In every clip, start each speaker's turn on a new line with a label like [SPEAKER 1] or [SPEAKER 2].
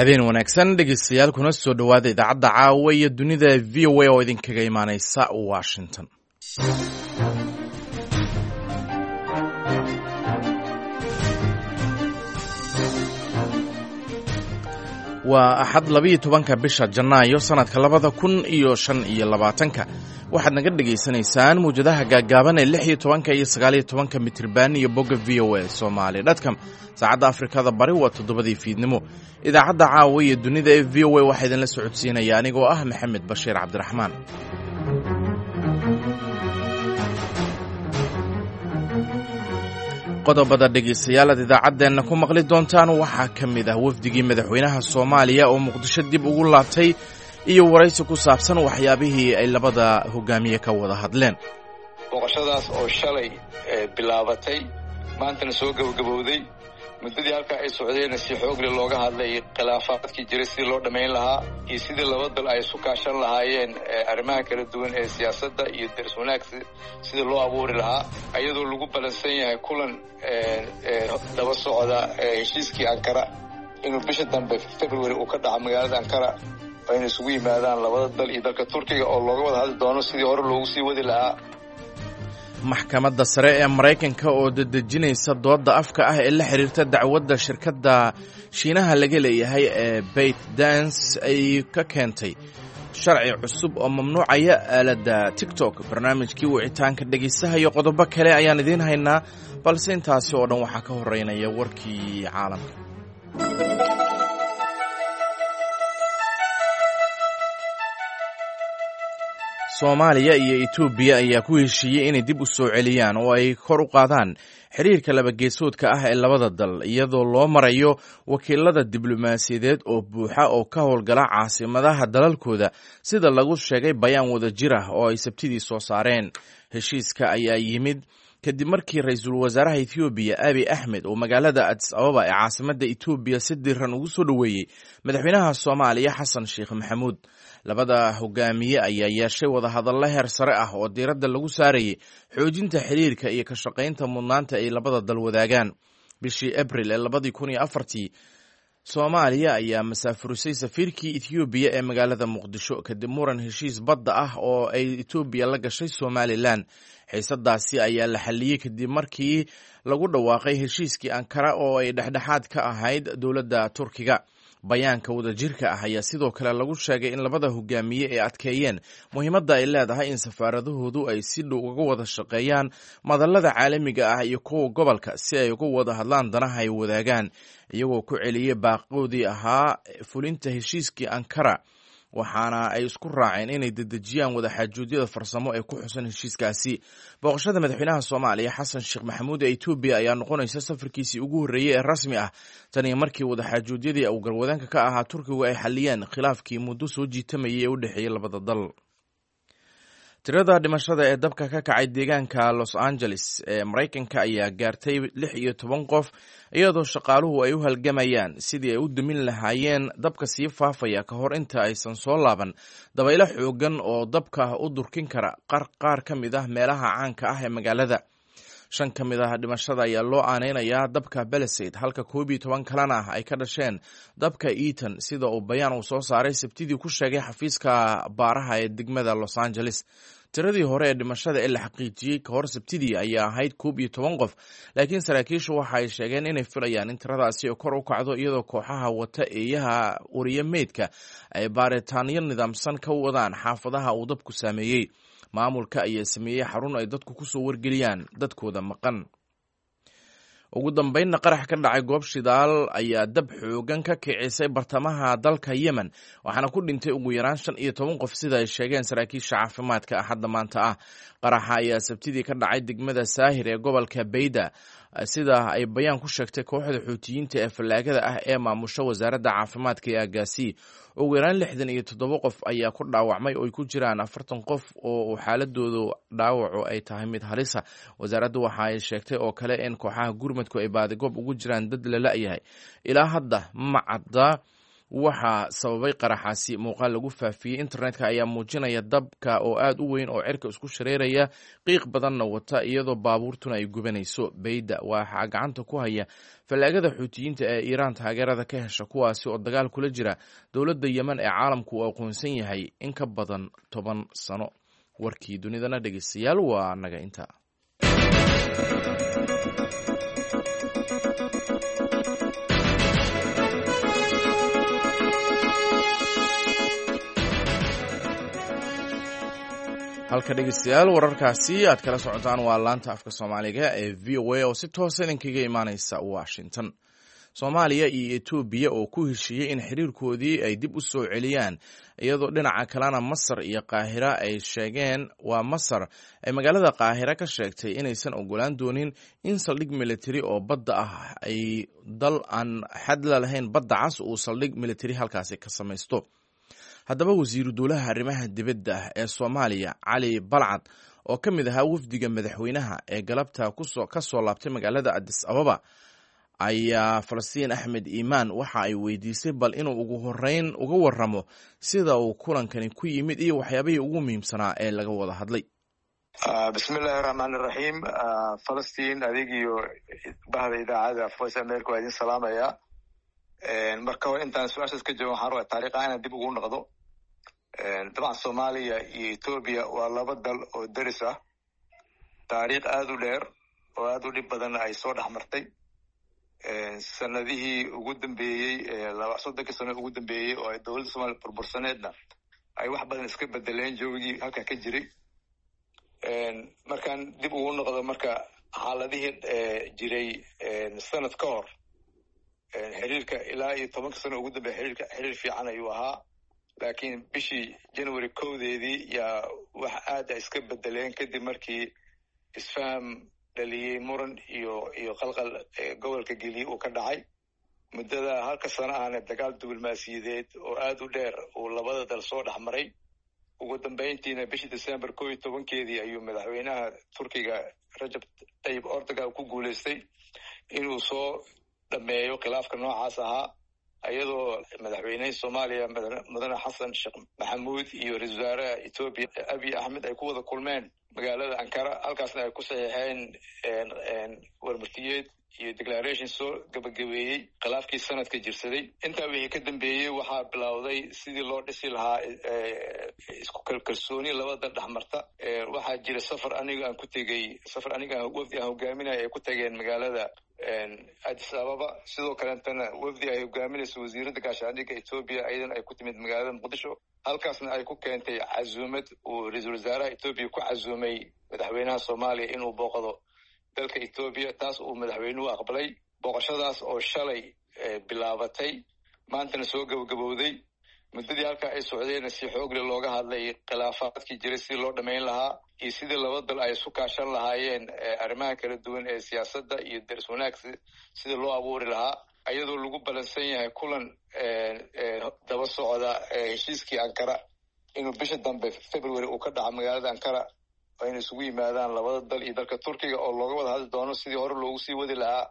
[SPEAKER 1] habeen wanaagsan dhegeystayaal kuna soo dhawaada idaacadda caawa iyo dunida VOA oo idinkaga imaaneysa Washington. waa axad 12 bisha Janaayo sanadka 2025 waxaad naga dhageysanaysaan muujadaha gaagaaban ee 16 iyo 19 mitirban iyo bogga VOA Somali.com saacadda Afrikada bari waa 7 fiidnimo. idaacadda caawa iyo dunida ee VOA waxaa idinla socodsiinaya anigoo ah Maxamed Bashiir Cabdiraxmaan. qodobada dhegeystayaal idaacaddeena ku maqli doontaan waxaa ka mid ah wafdigii madaxweynaha Soomaaliya oo Muqdisho dib ugu laabtay iyo waraysi ku saabsan waxyaabihii ay labada hogaamiye ka wada hadleen.
[SPEAKER 2] boqoshadaas oo shalay bilaabatay maantana soo gabagabowday muddadii halka ay socdeen si xoog leh looga hadlay khilaafaadkii jiray sidii loo dhameyn lahaa iyo sidii laba dal ay isu kaashan lahaayeen arrimaha kala duwan ee siyaasadda iyo daris wanaag sidii loo abuuri lahaa iyadoo lagu balansan yahay kulan daba socda heshiiskii Ankara inuu bisha dambe February uu ka dhaco magaalada Ankara ayna isugu yimaadaan labada dal iyo dalka Turkiga oo looga wada hadli doono sidii hore loogu sii wadi lahaa.
[SPEAKER 1] maxkamadda sare ee Mareykanka oo dadejinaysa dooda afka ah ee la xiriirta dacwadda shirkadda Shiinaha laga leeyahay ee ByteDance ay ka keentay sharci cusub oo mamnuucaya aaladda TikTok. barnaamijkii wicitaanka dhegeysaha iyo qodobo kale ayaan idiin haynaa balse intaasi oo dhan waxaa ka horeynaya warkii caalamka. Soomaaliya iyo Itoobiya ayaa ku heshiiyey inay dib u soo celiyaan oo ay kor u qaadaan xiriirka laba geesoodka ah ee labada dal iyadoo loo marayo wakiilada diblomaasiyadeed oo buuxa oo ka howlgala caasimadaha dalalkooda sida lagu sheegay bayaan wadajir ah oo ay Sabtidii soo saareen. heshiiska ayaa yimid kadib markii ra'iisul wasaaraha Itoobiya Abiy Ahmed oo magaalada Addis Ababa ee caasimadda Itoobiya si diiran ugu soo dhaweeyay madaxweynaha Soomaaliya Xasan Sheekh Maxamuud. labada hogaamiye ayaa yeeshay wada hadallo heer sare ah oo diiradda lagu saarayay xoojinta xiriirka iyo ka shaqaynta mudnaanta ay labada dal wadaagaan. bishii April ee 2004 Soomaaliya ayaa masaafurisay safiirkii Itoobiya ee magaalada Muqdisho kadib muran heshiis badda ah oo ay Itoobiya la gashay Somaliland. xiisadaasi ayaa la xalliyey kadib markii lagu dhawaaqay heshiiskii Ankara oo ay dhexdhexaad ka ahayd dowladda Turkiga. bayaanka wadajirka ah ayaa sidoo kale lagu sheegay in labada hogaamiye ay adkeeyeen muhiimadda ay leedahay in safaaradahoodu ay si dhow uga wada shaqeeyaan madallada caalamiga ah iyo kuwa gobolka si ay uga wada hadlaan danaha ay wadaagaan, iyagoo ku celiyey baaqoodii ahaa fulinta heshiiskii Ankara. waxaana ay isku raaceen inay dedejiyaan wadaxaajoodiyada farsamo ee ku xusan heshiiskaasi. booqashada madaxweynaha Soomaaliya Xasan Sheekh Maxamuud ee Itoobiya ayaa noqonaysa safarkiisii ugu horreeyay ee rasmi ah tan iyo markii wadaxaajoodiyadii uu garwadaanka ka ahaa Turkigu ay xaliyeen khilaafkii muddo soo jiitamayay ee u dhexeeyay labada dal. tirada dhimashada ee dabka ka kacay deegaanka Los Angeles ee Mareykanka ayaa gaartay 16 qof iyadoo shaqaaluhu ay u halgamayaan sidii ay u damin lahaayeen dabka sii faafaya ka hor inta aysan soo laaban dabaylo xoogan oo dabka u durkin kara qaar ka mid ah meelaha caanka ah ee magaalada. 5 ka mid ah dhimashada ayaa loo aaneynayaa dabka Palisade halka 11 kalena ay ka dhasheen dabka Eaton sida uu bayaan uu soo saaray Sabtidii ku sheegay xafiiska baaraha ee degmada Los Angeles. tiradii hore ee dhimashada ee la xaqiijiyey ka hor Sabtidii ayaa ahayd 11 qof, laakiin saraakiishu waxa ay sheegeen inay filayaan in tiradaasi kor u kacdo iyadoo kooxaha wata eeyaha uriye meydka ay baaritaanyo nidaamsan ka wadaan xaafadaha uu dabku saameeyey. maamulka ayaa sameeyey xarun ay dadku ku soo wargeliyaan dadkooda maqan. ugu dambeynna qarax ka dhacay goob shidaal ayaa dab xoogan ka kicisay bartamaha dalka Yemen waxaana ku dhintay ugu yaraan 15 qof sida ay sheegeen saraakiisha caafimaadka hadda maanta ah. qaraxa ayaa Sabtidii ka dhacay degmada Saahir ee gobolka Bayda sida ay bayaan ku sheegtay kooxda Xuutiyiinta ee fallaagada ah ee maamusha wasaaradda caafimaadka ee Agaasi. ugu yaraan 67 qof ayaa ku dhaawacmay oo ay ku jiraan 40 qof oo xaaladoodu dhaawacu ay tahay mid halis ah. wasaaraddu waxa ay sheegtay oo kale in kooxaha gurmadku ay baadigoob ugu jiraan dad la la'yahay. ilaa hadda ma cadda waxaa sababay qaraxaasi. Muuqaal lagu faafiyey internetka ayaa muujinaya dabka oo aad u weyn oo cirka isku shareeraya, qiiq badanna wata, iyadoo baabuurtuna ay gubanayso. Bayda waxaa gacanta ku haya fallaagada xuutiyiinta ee Iiraan taageerada ka hesha, kuwaasi oo dagaal kula jira dowladda Yemen ee caalamku uu aqoonsan yahay in ka badan 10 sano. warkii dunidana dhegeystayaal waa naga inta. halka dhegeystayaal wararkaasi aad kala socotaan waa laanta afka Soomaaliga ee VOA oo si toos ah idinkaga imaaneysa Washington. Soomaaliya iyo Itoobiya oo ku heshiiyey in xiriirkoodii ay dib u soo celiyaan, iyadoo dhinaca kalena Masar iyo Qaahira ay sheegeen waa Masar ay magaalada Qaahira ka sheegtay inaysan ogolaan doonin in saldhig military oo badda ah ay dal aan xad lahayn badda cas uu saldhig military halkaasi ka samaysto. Haddaba wasiiru dowlaha arrimaha dibadda ee Soomaaliya Cali Balcad oo ka mid ahaa wafdiga madaxweynaha ee galabta ka soo laabtay magaalada Addis Ababa ayaa Falastiin Axmed Iimaan waxa ay weydiisay bal inuu ugu horeyn uga warramo sida uu kulankani ku yimid iyo waxyaabihii ugu muhiimsanaa ee laga wada hadlay.
[SPEAKER 2] bismillaahi raxmaani raxiim. Falastiin adig iyo bahda idaacada Voice America waa idin salaamaya. marka hore intaan su-aashaas ka jawaan waxaan rabaa taariikh ahaan dib ugu noqdo. dabcan Soomaaliya iyo Itoobiya waa laba dal oo daris ah, taariikh aad u dheer oo aad u dhib badan ay soo dhex martay. sanadihii ugu dambeeyey 30 sano ugu dambeeyey oo ay dowladda Soomaaliya burbursaneedna ay wax badan iska bedeleen joogigii halka ka jiray. markaan dib ugu noqdo marka xaaladihii jiray sanad ka hor, xiriirka ilaa iyo 10 sano ugu dambeeyey xiriir fiican ayuu ahaa, laakiin bishii January 1-deedii yaa wax aad iska bedeleen kadib markii isfaham dhaliyey muran iyo qalqal gobolka Gili uu ka dhacay. muddada halka sano ahna dagaal diblomaasiyadeed oo aad u dheer uu labada dal soo dhex maray. ugu dambeyntiina bishii December 11-keedii ayuu madaxweynaha Turkiga Recep Tayyip Erdogan ku guuleystay inuu soo dhameeyo khilaafka noocaas ahaa, iyadoo madaxweynaha Soomaaliya mudane Xasan Sheekh Maxamuud iyo ra'iisul wasaaraha Itoobiya Abiy Ahmed ay ku wada kulmeen magaalada Ankara. halkaasna ay ku saxiixeen warmurtiyeed iyo declaration soo gabagabeeyey khilaafkii sanadka jirsaday. intaa wixii ka dambeeyey waxaa bilowday sidii loo dhisi lahaa isku kalsooni labada dhexmarta. waxaa jira safar aniga aan wafdi aan hogaaminaya ay ku tageen magaalada Addis Ababa. sidoo kaleetana wafdi ay hogaaminayso wasiiradda gaashaandhigga Itoobiya ayadana ay ku timid magaalada Muqdisho. halkaasna ay ku keentay casuumad uu ra'iisul wasaaraha Itoobiya ku casuumay madaxweynaha Soomaaliya inuu booqdo dalka Itoobiya. taas uu madaxweynuhu aqbalay. booqashadaas oo shalay bilaabatay maantana soo gabagabowday. muddadii halkaa ay socdeen si xoog leh looga hadlay khilaafaadkii jiray sidii loo dhamayn lahaa iyo sidii laba dal ay isu kaashan lahaayeen arrimaha kala duwan ee siyaasadda iyo daris wanaag sidii loo abuuri lahaa, ayadoo lagu balansan yahay kulan daba socda heshiiskii Ankara inuu bisha dambe February uu ka dhaco magaalada Ankara oo inay isugu yimaadaan labada dal iyo dalka Turkiga oo looga wada hadli doono sidii hore loogu sii wadi lahaa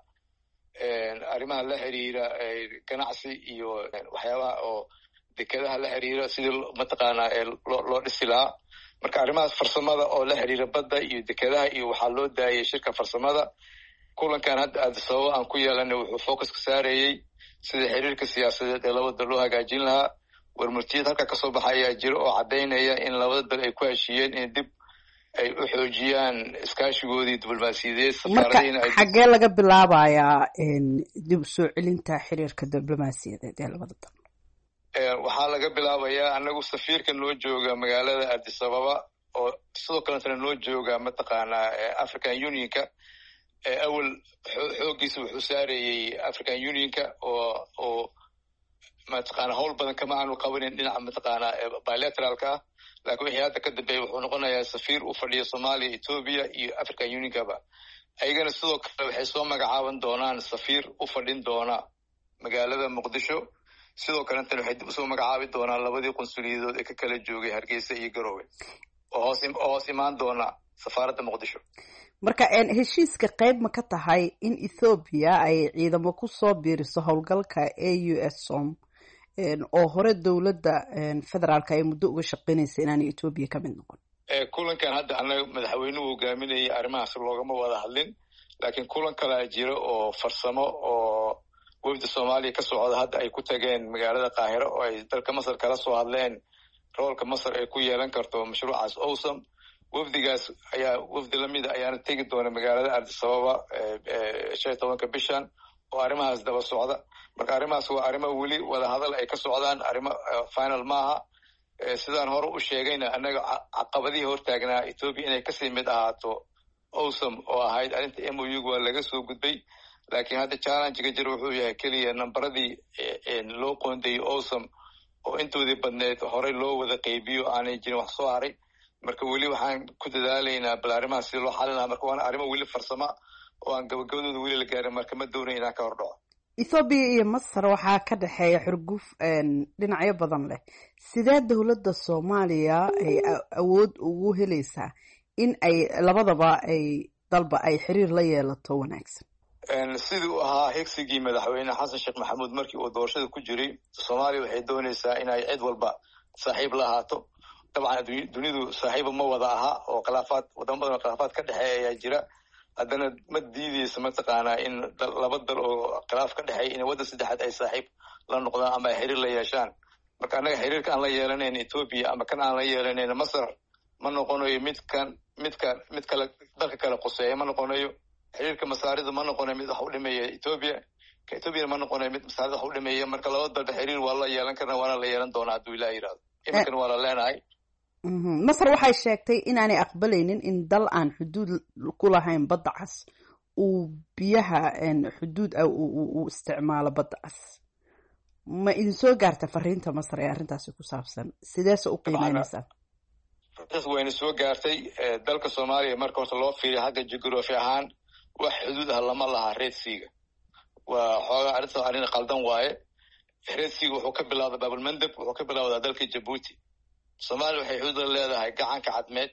[SPEAKER 2] arrimaha la xiriira ganacsi iyo waxyaabaha oo dekedaha la xiriira sidii mataqaanaa loo dhisi lahaa. marka arrimahaas farsamada oo la xiriira badda iyo dekedaha iyo waxaa loo daayay shirka farsamada. kulankan hadda Addis Ababa aan ku yeelanay wuxuu focus ka saarayey sida xiriirka siyaasadeed ee labada dal loo hagaajin lahaa. warmurtiyad halka ka soo baxay ayaa jira oo caddaynaya in labada dal ay ku heshiiyeen in dib ay u xoojiyaan iskaashigoodii diblomaasiyadeed.
[SPEAKER 3] marka xaggee laga bilaabayaa dib u soo celinta xiriirka diblomaasiyadeed ee labada dal?
[SPEAKER 2] waxaa laga bilaabayaa anagu safiirka noo jooga magaalada Addis Ababa oo sidoo kaleetana noo jooga mataqaanaa African Unionka. awal xoogiisa wuxuu saarayey African Unionka oo mataqaanaa howl badan kama aanu qabanin dhinaca mataqaanaa bilateralka ah, laakiin wixii hadda ka dambeeyey wuxuu noqonayaa safiir u fadhiya Soomaaliya, Itoobiya iyo African Unionkaba. ayagana sidoo kale waxay soo magacaaban doonaan safiir u fadhin doona magaalada Muqdisho. sidoo kaleetana waxay dib usoo magacaabi doonaan labadii qunsuliyadood ee ka kala joogay Hargeysa iyo Garowe oo hoos imaan doona safaaradda Muqdisho.
[SPEAKER 3] marka heshiiska qayb ma ka tahay in Ethiopia ay ciidamo ku soo biiriso howlgalka AUSOM oo hore dowladda federaalka ay muddo uga shaqaynaysa inaanay Ethiopia ka mid noqon.
[SPEAKER 2] kulankan hadda anaga madaxweynuhu hogaaminayay arrimahaas loogama wada hadlin, laakiin kulan kale jira oo farsamo oo wafdi Soomaaliya ka socda hadda ay ku tageen magaalada Qaahiro oo ay dalka Masar kala soo hadleen roolka Masar ay ku yeelan karto mashruucaas awesome. wafdigaas ayaa wafdi lamid ah ayaana tegi doona magaalada Addis Ababa 15 bishan oo arrimahaas daba socda. marka arrimahaas waa arrimo weli wada hadal ay ka socdaan, arrimo final maaha. sidaan hore u sheegayna anaga caqabadihii hortaagnaa Ethiopia inay kasii mid ahaato awesome oo ahayd arrinta MOU waa laga soo gudbay, laakiin hadda challenge-ga jira wuxuu yahay keliya nambaradii loo qoondeeyey awesome oo intoodii badneed horey loo wada qaybiyo aanay jirin wax soo haray. marka weli waxaan ku dadaalaynaa bal arrimahaas si loo xalin lahaa. marka waana arrimo weli farsama oo aan gabagabadooda weli la gaarin, marka ma doonay inaan ka hordhaco.
[SPEAKER 3] Ethiopia iyo Masar waxaa ka dhexeeya xurguf dhinacyo badan leh. sidee dowladda Soomaaliya ay awood ugu helaysaa in ay labadaba ay dalba ay xiriir la yeelato wanaagsan?
[SPEAKER 2] sidii uu ahaa higsigii madaxweyne Xasan Sheekh Maxamuud markii uu doorashada ku jiray, Soomaaliya waxay doonaysaa inay cid walba saaxiib la ahaato. dabcan dunidu saaxiiba ma wada aha oo khilaafaad wadamo badan oo khilaafaad ka dhexeeya ayaa jira. haddana ma diideysa mataqaanaa in laba dal oo khilaaf ka dhexeeya in waddan saddexaad ay saaxiib la noqdaan ama ay xiriir la yeeshaan. marka annaga xiriirka aan la yeelanayn Ethiopia ama kan aan la yeelanayn Masar ma noqonayo mid kale dalka kale quseeya ma noqonayo. xiriirka masaarida ma noqonayo mid wax u dhimeeya Ethiopia, ka Ethiopia ma noqonayo mid masaarida wax u dhimeeya. marka laba dalba xiriir waa la yeelan karna, waana la yeelan doonaa hadduu Ilaahay yiraahdo. iminkan waa la leenahay.
[SPEAKER 3] Masar waxay sheegtay inaanay aqbalaynin in dal aan xuduud ku lahayn badda cas uu biyaha xuduud uu isticmaalo badda cas. ma idin soo gaarta fariinta Masar ee arrintaasi ku saabsan? sideese u qiimeynaysaa?
[SPEAKER 2] wayna soo gaartay. dalka Soomaaliya marka horta loo fiiriyo xagga geography ahaan wax xuduud ah lama laha Red Sea. waa xoogaa arrinta arrin qaldan waaye. Red Sea wuxuu ka bilaabdaa Bab el-Mandeb, wuxuu ka bilaabdaa dalka Djibouti. Soomaaliya waxay xuduud leedahay gacanka cadmeed.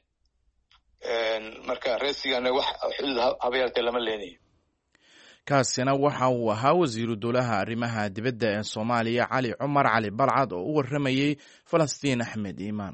[SPEAKER 2] marka Red Sea-na wax xuduud haba yartee lama leenayo.
[SPEAKER 1] kaasina waxa uu ahaa wasiiru dowlaha arrimaha dibadda ee Soomaaliya Cali Cumar Cali Balcad oo u waramayay Falastiin Axmed Iimaan.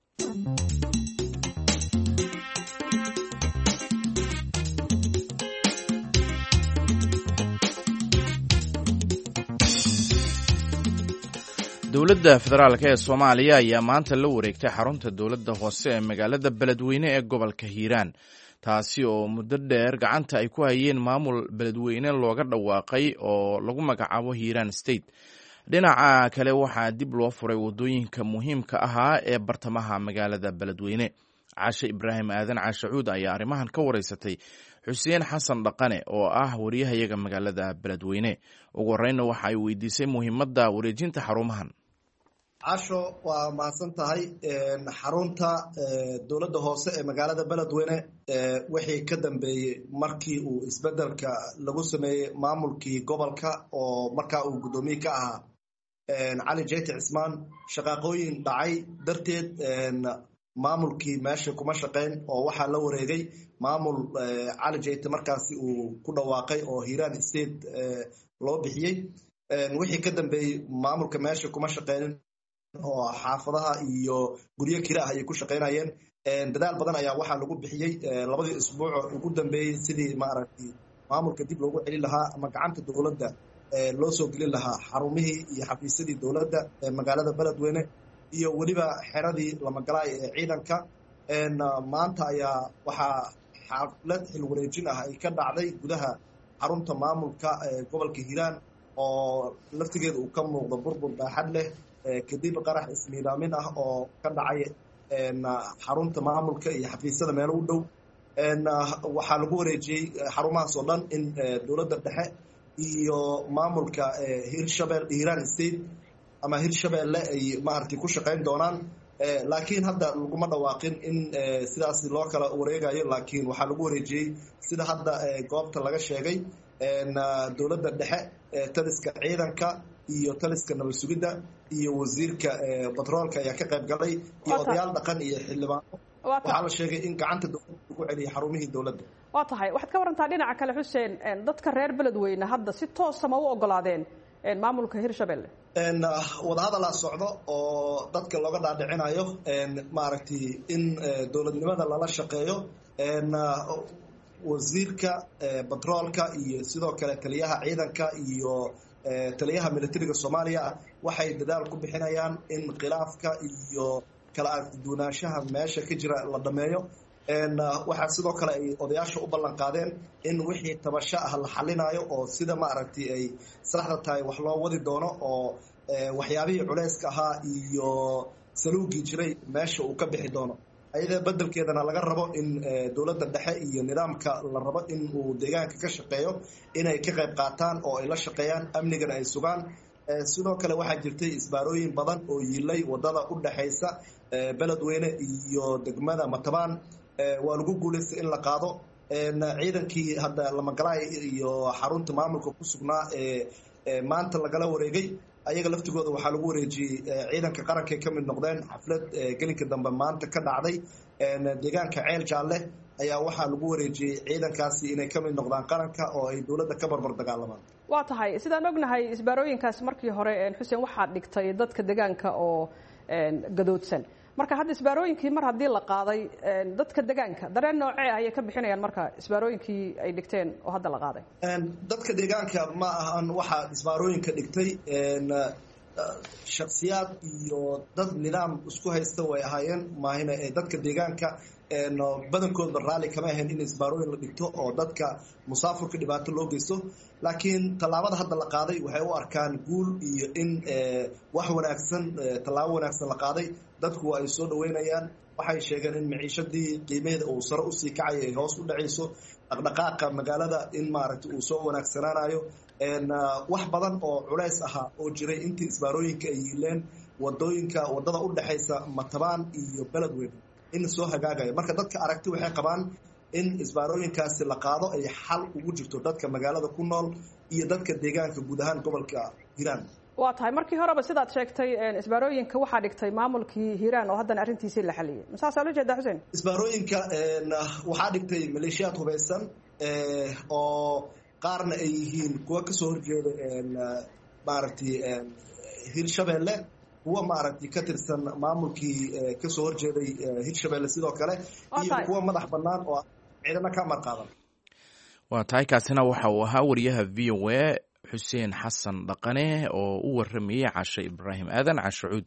[SPEAKER 1] dowladda federaalk ee Soomaaliya ayaa maanta la wareegtay xarunta dowladda hoose ee magaalada Beledweyne ee gobolka Hiiraan, taasi oo muddo dheer gacanta ay ku hayeen maamul Beledweyne looga dhawaaqay oo lagu magacaabo Hiiraan State. dhinaca kale waxaa dib loo furay wadooyinka muhiimka ahaa ee bartamaha magaalada Beledweyne. Caashe Ibraahim Aadan Caashacuud ayaa arrimahan ka wareysatay Xuseen Xasan Dhaqane oo ah wariyahayaga magaalada Beledweyne. ugu horreynna waxa ay weydiisay muhiimadda wareejinta xarumahan.
[SPEAKER 4] casho waa mahadsan tahay. xarunta dowladda hoose ee magaalada Beledweyne wixii ka dambeeyey markii uu isbedelka lagu sameeyey maamulkii gobolka oo markaa uu guddoomiye ka ahaa Cali Jeyti Cismaan, shaqaaqooyin dhacay darteed maamulkii meesha kuma shaqeyn oo waxaa la wareegay maamul Cali Jeyti markaasi uu ku dhawaaqay oo Hiiraan State loo bixiyey. wixii ka dambeeyey maamulka meesha kuma shaqeynin oo xaafadaha iyo guryo kira ah ayay ku shaqeynayeen. dadaal badan ayaa waxaa lagu bixiyey labadii isbuuc ugu dambeeyey sidii maaragtay maamulka dib loogu celin lahaa ama gacanta dowladda loo soo gelin lahaa xarumihii iyo xafiisyadii dowladda ee magaalada Beledweyne iyo weliba xeradii lamagalaay ee ciidanka. maanta ayaa waxaa xaflad xil wareejin ah ay ka dhacday gudaha xarunta maamulka gobolka Hiiraan oo laftigeeda uu ka muuqdo burbur baaxad leh kadib qarax ismiidaamin ah oo ka dhacay xarunta maamulka iyo xafiisyada meelo u dhow. waxaa lagu wareejiyey xarumahaas oo dhan in dowladda dhexe iyo maamulka Hiiraan State ama Hirshabeelle ay maaragtay ku shaqeyn doonaan. laakiin hadda laguma dhawaaqin in sidaas loo kala wareegayo, laakiin waxaa lagu wareejiyey sida hadda goobta laga sheegay dowladda dhexe, taliska ciidanka iyo taliska nabad sugidda iyo wasiirka batroolka ayaa ka qayb galay iyo odayaal dhaqan iyo xildhibaano. waxaa la sheegay in gacanta dowladda lagu celiyay xarumihii dowladda.
[SPEAKER 5] waa tahay waxaad ka warantaa dhinaca kale Xuseen, dadka reer Beledweyne hadda si toos ah ma u ogolaadeen maamulka Hirshabeelle?
[SPEAKER 4] wadahadalaa socdo oo dadka looga dhaadhicinayo maaragtay in dowladnimada lala shaqeeyo wasiirka batroolka iyo sidoo kale taliyaha ciidanka iyo taliyaha militariga soomaaliya waxay dadaal ku bixinayaan in khilaafka iyo kala argduunaanshaha meesha ka jira la dhameeyo waxaa sidoo kale ay odayaasha u ballan qaadeen in wixii tabasho ah la xalinayo oo sida maaragtay ay saxda tahay wax loo wadi doono oo waxyaabihii culayska ahaa iyo saluugii jiray meesha uu ka bixi doono ayada bedelkeedana laga rabo in dowladda dhexe iyo nidaamka la rabo in uu deegaanka ka shaqeeyo inay ka qayb qaataan oo ay la shaqeeyaan amnigana ay sugaan sidoo kale waxaa jirtay isbaarooyin badan oo yiilay wadada u dhexaysa beledweyne iyo degmada matabaan waa lagu guulaystay in la qaado ciidankii hadda lamagalaay iyo xarunta maamulka ku sugnaa maanta lagala wareegay ayaga laftigooda waxaa lagu wareejiyey ciidanka qarankay ka mid noqdeen xaflad gelinka dambe maanta ka dhacday deegaanka ceel jaalle ayaa waxaa lagu wareejiyey ciidankaasi inay ka mid noqdaan qaranka oo ay dowladda ka barbar dagaalamaan
[SPEAKER 5] waa tahay sidaan ognahay isbaarooyinkaas markii hore xuseen waxaa dhigtay dadka deegaanka oo gadoodsan marka hadda isbaarooyinkii mar haddii la qaaday dadka deegaanka dareen noocee ayay ka bixinayaan marka isbaarooyinkii ay dhigteen oo hadda la qaaday
[SPEAKER 4] dadka deegaanka ma ahan waxaa isbaarooyinka dhigtay shaksiyaad iyo dad nidaam isku haysta way ahaayeen maahina dadka deegaanka badankooda raalli kama ahayn in isbaarooyin la dhigto oo dadka musaafurka dhibaato loo geysto laakiin tallaabada hadda la qaaday waxay u arkaan guul iyo in wax wanaagsan tallaabo wanaagsan la qaaday dadku waa ay soo dhaweynayaan waxay sheegeen in maciishadii qiimaheeda uu sare usii kacayo ay hoos u dhacayso dhaqdhaqaaqa magaalada in maaragtay uu soo wanaagsanaanayo wax badan oo culays ahaa oo jiray intii isbaarooyinka ay yiileen wadada u dhexaysa matabaan iyo beledweyne in soo hagaagayo marka dadka aragti waxay qabaan in isbaarooyinkaasi la qaado ay xal ugu jirto dadka magaalada ku nool iyo dadka deegaanka guud ahaan gobolka hiiraan
[SPEAKER 5] waa tahay markii horeba sidaad sheegtay isbaarooyinka waxaa dhigtay maamulkii hiiraan oo haddana arrintiisii la xaliyey masaasaa loo jeedaa xuseen
[SPEAKER 4] isbaarooyinka waxaa dhigtay maleeshiyaad hubaysan oo qaarna ay yihiin kuwa kasoo horjeeda maaragtay hirshabeelle kuwa maaragtay ka tirsan maamulkii kasoo horjeeday hirshabeelle sidoo kale iyo kuwa madax bannaan oo ciidana ka amar qaadan
[SPEAKER 1] waa tahay kaasina waxa uu ahaa wariyaha v o a xuseen xasan dhaqane oo u waramayey cashe ibraahim aadan cashucuud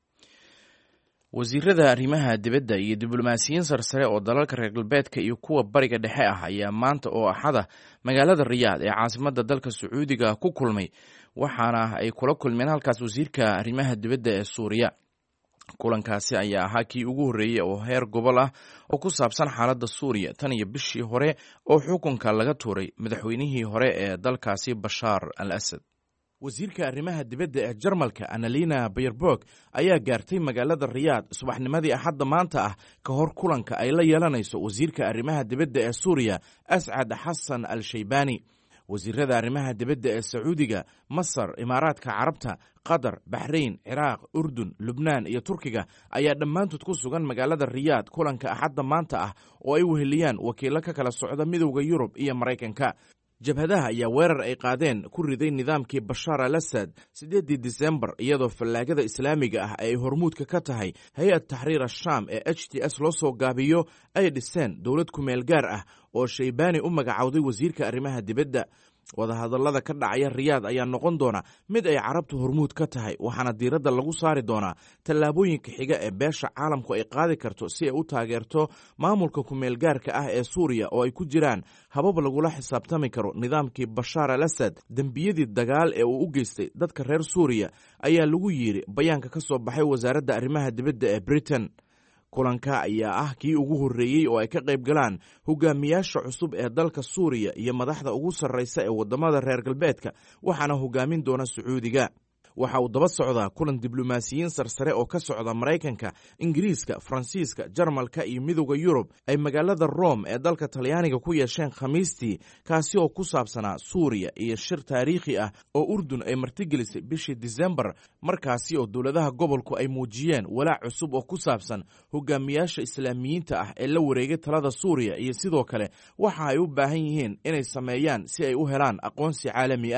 [SPEAKER 1] wasiirada arrimaha dibadda iyo diblomaasiyiin sarsare oo dalalka reer galbeedka iyo kuwa bariga dhexe ah ayaa maanta oo axada magaalada riyaad ee caasimadda dalka sacuudiga ku kulmay waxaana ay kula kulmeen halkaas wasiirka arrimaha dibadda ee suuriya kulankaasi ayaa ahaa kii ugu horreeyey oo heer gobol ah oo ku saabsan xaaladda suuriya tan iyo bishii hore oo xukunka laga tuuray madaxweynihii hore ee dalkaasi bashaar al asad wasiirka arrimaha dibadda ee jarmalka annalina bayerborg ayaa gaartay magaalada riyaad subaxnimadii axadda maanta ah ka hor kulanka ay la yeelanayso wasiirka arrimaha dibadda ee suuriya ascad xasan al shaybani wasiirada arrimaha dibadda ee sacuudiga masar imaaraadka carabta qatar baxrayn ciraaq urdun lubnaan iyo turkiga ayaa dhammaantood ku sugan magaalada riyaad kulanka axadda maanta ah oo ay weheliyaan wakiilo ka kala socda midowda yurub iyo maraykanka jabhadaha ayaa weerar ay qaadeen ku riday nidaamkii bashaar al asad 8 disembar iyadoo fallaagada islaamiga ah ay hormuudka ka tahay hay-ad taxriir ashaam ee h t s loo soo gaabiyo ay dhiseen dowlad kumeel gaar ah oo shaybani u magacowday wasiirka arrimaha dibadda wadahadallada ka dhacaya riyaad ayaa noqon doona mid ay carabtu hormuud ka tahay waxaana diiradda lagu saari doonaa tallaabooyinka xiga ee beesha caalamku ay qaadi karto si ay u taageerto maamulka kumeelgaarka ah ee suuriya oo ay ku jiraan habab lagula xisaabtami karo nidaamkii bashaar al asad dembiyadii dagaal ee uu u geystay dadka reer suuriya ayaa lagu yidhi bayaanka ka soo baxay wasaaradda arrimaha dibadda ee britain kulanka ayaa ah kii ugu horreeyey oo ay ka qayb galaan hogaamiyaasha cusub ee dalka suuriya iyo madaxda ugu sarraysa ee waddamada reer galbeedka waxaana hogaamin doona sacuudiga waxa uu daba socdaa kulan diblomaasiyiin sarsare oo ka socda maraykanka ingiriiska faransiiska jarmalka iyo midowda yurub ay magaalada rome ee dalka talyaaniga ku yeesheen khamiistii kaasi oo ku saabsanaa suuriya iyo shir taariikhi ah oo urdun ay martigelisay bishii disembar markaasi oo dowladaha gobolku ay muujiyeen walaac cusub oo ku saabsan hogaamiyaasha islaamiyiinta ah ee la wareegay talada suuriya iyo sidoo kale waxa ay u baahan yihiin inay sameeyaan si ay u helaan aqoonsi caalami ah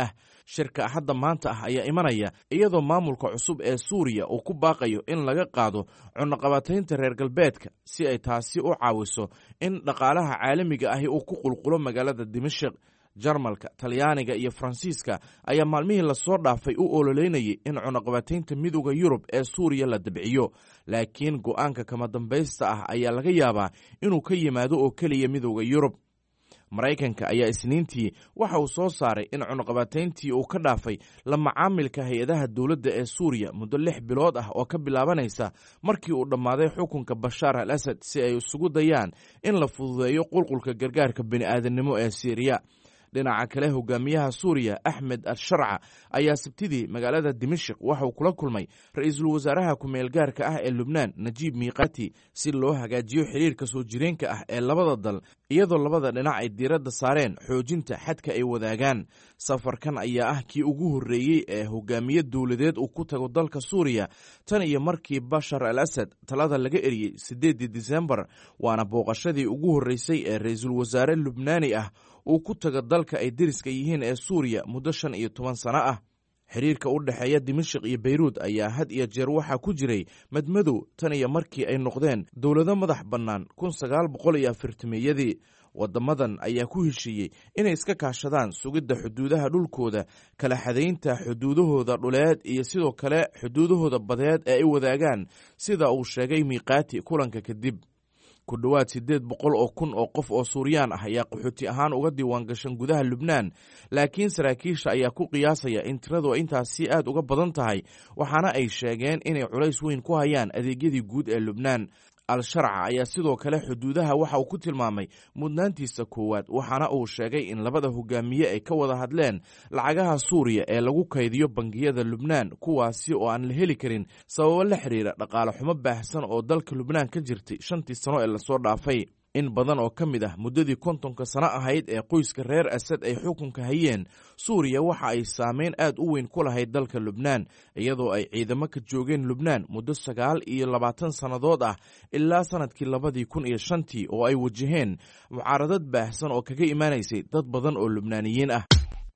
[SPEAKER 1] shirka hadda maanta ah ayaa imanaya iyadoo maamulka cusub ee suuriya uu ku baaqayo in laga qaado cunaqabataynta reer galbeedka si ay taasi u caawiso in dhaqaalaha caalamiga ahi uu ku qulqulo magaalada dimashik. jarmalka, talyaaniga iyo faransiiska ayaa maalmihii lasoo dhaafay u ololeynayay in cunaqabataynta midooda yurub ee suuriya la dabciyo, laakiin go'aanka kama dambaysta ah ayaa laga yaabaa inuu ka yimaado oo keliya midooda yurub. maraykanka ayaa isniintii waxa uu soo saaray in cunaqabatayntii uu ka dhaafay la macaamilka hay-adaha dowladda ee suuriya muddo 6 bilood ah oo ka bilaabanaysa markii uu dhammaaday xukunka bashaar al asad si ay isugu dayaan in la fududeeyo qulqulka gargaarka bini'aadannimo ee siiriya. dhinaca kale hogaamiyaha suuriya axmed al-sharca ayaa sabtidii magaalada dimashik waxa uu kula kulmay ra-iisul wasaaraha ku-meel gaarka ah ee lubnaan najiib miiqaati si loo hagaajiyo xiriirka soo jireenka ah ee labada dal, iyadoo labada dhinac ay diiradda saareen xoojinta xadka ay wadaagaan. safarkan ayaa ah kii ugu horreeyey ee hogaamiye dowladeed uu ku tago dalka suuriya tan iyo markii bashar al asad talada laga eriyey 8 disembar, waana booqashadii ugu horreysay ee ra-iisul wasaare lubnaani ah uu ku tago dalka ay deriska yihiin ee suuriya muddo 15 sano ah. xiriirka u dhexeeya dimashik iyo beyruud ayaa had iyo jeer waxaa ku jiray madmadow tan iyo markii ay noqdeen dowlado madax bannaan 1940yadii. wadamadan ayaa ku heshiiyey inay iska kaashadaan sugidda xuduudaha dhulkooda, kala xadaynta xuduudahooda dhuleed iyo sidoo kale xuduudahooda badeed ee ay wadaagaan, sida uu sheegay miiqaati kulanka kadib. ku dhowaad 800,000 oo qof oo Suuriyaan ah ayaa qaxooti ahaan uga diiwaan gashan gudaha Lubnaan, laakiin saraakiisha ayaa ku qiyaasaya in tiradu intaasi aad uga badan tahay, waxaana ay sheegeen inay culays weyn ku hayaan adeegyadii guud ee Lubnaan. al-sharca ayaa sidoo kale xuduudaha waxa uu ku tilmaamay mudnaantiisa koowaad, waxaana uu sheegay in labada hogaamiye ay ka wada hadleen lacagaha Suuriya ee lagu kaydiyo bangiyada Lubnaan, kuwaasi oo aan la heli karin sababo la xiriira dhaqaale xumo baahsan oo dalka Lubnaan ka jirtay 5 sano ee lasoo dhaafay. in badan oo ka mid ah muddadii 50 sano ahayd ee qoyska reer Asad ay xukunka hayeen, Suuriya waxa ay saameyn aad u weyn ku lahayd dalka Lubnaan, iyadoo ay ciidamo ka joogeen Lubnaan muddo 29 sannadood ah ilaa sanadkii 2005 oo ay wajaheen mucaaradad baahsan oo kaga imaanaysay dad badan oo Lubnaaniyiin ah.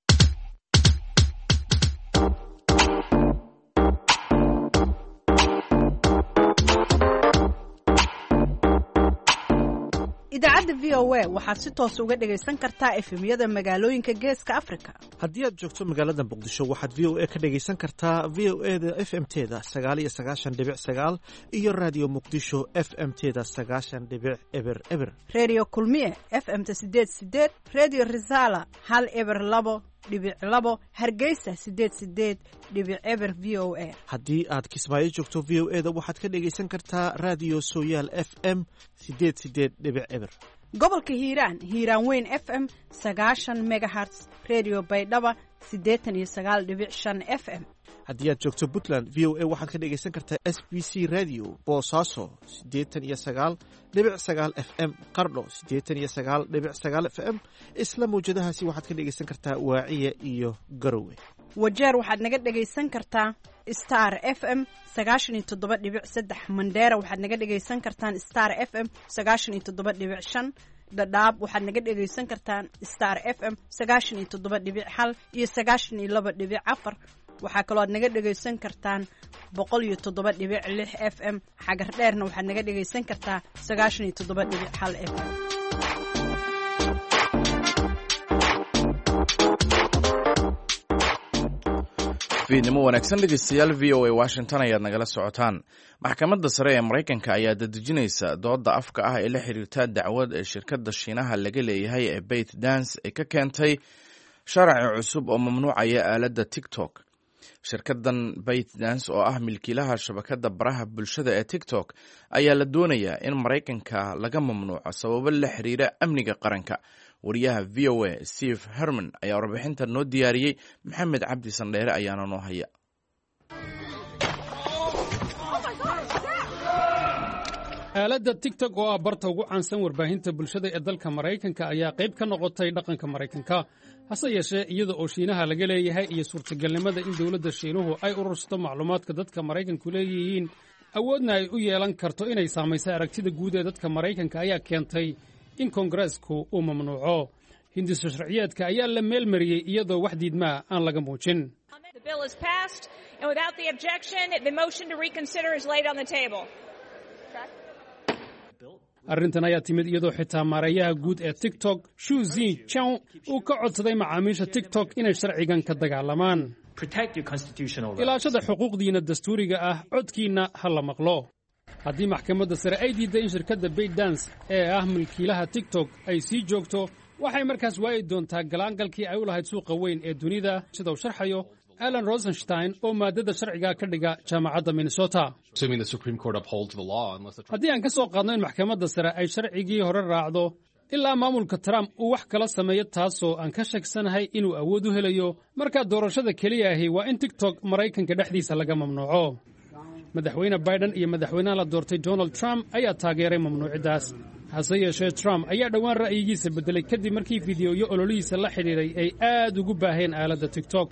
[SPEAKER 3] idaacadda VOA waxaad si toos uga dhagaysan kartaa efemyada magaalooyinka Geeska Afrika.
[SPEAKER 6] haddii aad joogto magaalada Muqdisho waxaad VOA ka dhagaysan kartaa VOA-da FM-teeda 99.9 iyo Radio Muqdisho FM-teeda 90.0.
[SPEAKER 3] Radio Kulmiye FM-ta 88, Radio Risala 102.2, Hargeysa 88.0 VOA.
[SPEAKER 6] haddii aad Kismaayo joogto VOA-da waxaad ka dhagaysan kartaa Radio Sooyaal FM 88.0.
[SPEAKER 3] gobolka Hiiraan Weyn FM 90 MHz, Radio Baydhaba 89.5 FM.
[SPEAKER 6] haddii aad joogto Puntland VOA waxaad ka dhagaysan kartaa SBC Radio Boosaaso 89.9 FM, Qardho 89.9 FM. isla mawjadahaasi waxaad ka dhagaysan kartaa Waaciya iyo Garowe.
[SPEAKER 3] Wajeer waxaad naga dhagaysan kartaa Star FM 97.3, Mandera waxaad naga dhagaysan kartaan Star FM 97.5, Dadaab waxaad naga dhagaysan kartaan Star FM 97.1 iyo 92.4. waxaa kaloo aad naga dhagaysan kartaan 107.6 FM. xagar dheerna waxaad naga dhagaysan kartaa 97.1 FM.
[SPEAKER 1] fiidnimo wanaagsan dhegeystayaal, VOA Washington ayaad nagala socotaan. maxkamadda sare ee Maraykanka ayaa dadejinaysa dooda afka ah ee la xiriirta dacwad ee shirkadda Shiinaha laga leeyahay ee ByteDance ay ka keentay sharci cusub oo mamnuucaya aaladda TikTok. shirkaddan ByteDance oo ah milkiilaha shabakadda baraha bulshada ee TikTok ayaa la doonayaa in Maraykanka laga mamnuuco sababo la xiriira amniga qaranka. wariyaha VOA Steve Herman ayaa warbixinta noo diyaariyey, Maxamed Cabdi Sandheere ayaana noo haya.
[SPEAKER 7] aaladda TikTok oo ah barta ugu caansan warbaahinta bulshada ee dalka Maraykanka ayaa qayb ka noqotay dhaqanka Maraykanka. hase yeeshee iyada oo Shiinaha laga leeyahay iyo suurtagalnimada in dawladda Shiinuhu ay urursato macluumaadka dadka Maraykanku leeyihiin, awoodna ay u yeelan karto inay saamayso aragtida guud ee dadka Maraykanka ayaa keentay in Koongareesku uu mamnuuco. hindiso sharciyeedka ayaa la meelmariyey iyadoo wax diidmaa aan laga muujin. arrintan ayaa timid iyadoo xitaa maareeyaha guud ee TikTok Xu Zhiqiang uu ka codsaday macaamiisha TikTok inay sharcigan ka dagaalamaan. ilaashada xuquuqdiina dastuuriga ah, codkiina ha la maqlo. haddii maxkamadda sare ay diidday in shirkadda ByteDance ee ah milkiilaha TikTok ay sii joogto, waxay markaas waayi doontaa galaangalkii ay u lahayd suuqa weyn ee dunida, sida uu sharxayo Alan Rosenstein oo maadada sharciga ka dhiga jaamacadda Minnesota. haddii aan ka soo qaadno in maxkamadda sare ay sharcigii hore raacdo ilaa maamulka Trump uu wax kala sameeyo, taasoo aan ka shaksanahay inuu awood u helayo, markaa doorashada keliya ahi waa in TikTok Maraykanka dhexdiisa laga mamnuuco. madaxweyne Biden iyo madaxweynaha la doortay Donald Trump ayaa taageeray mamnuuciddaas. hase yeeshee Trump ayaa dhowaan ra'yigiisa beddelay kadib markii fiidiyoyo ololihiisa la xidhiidhay ay aad ugu baaheen aaladda TikTok.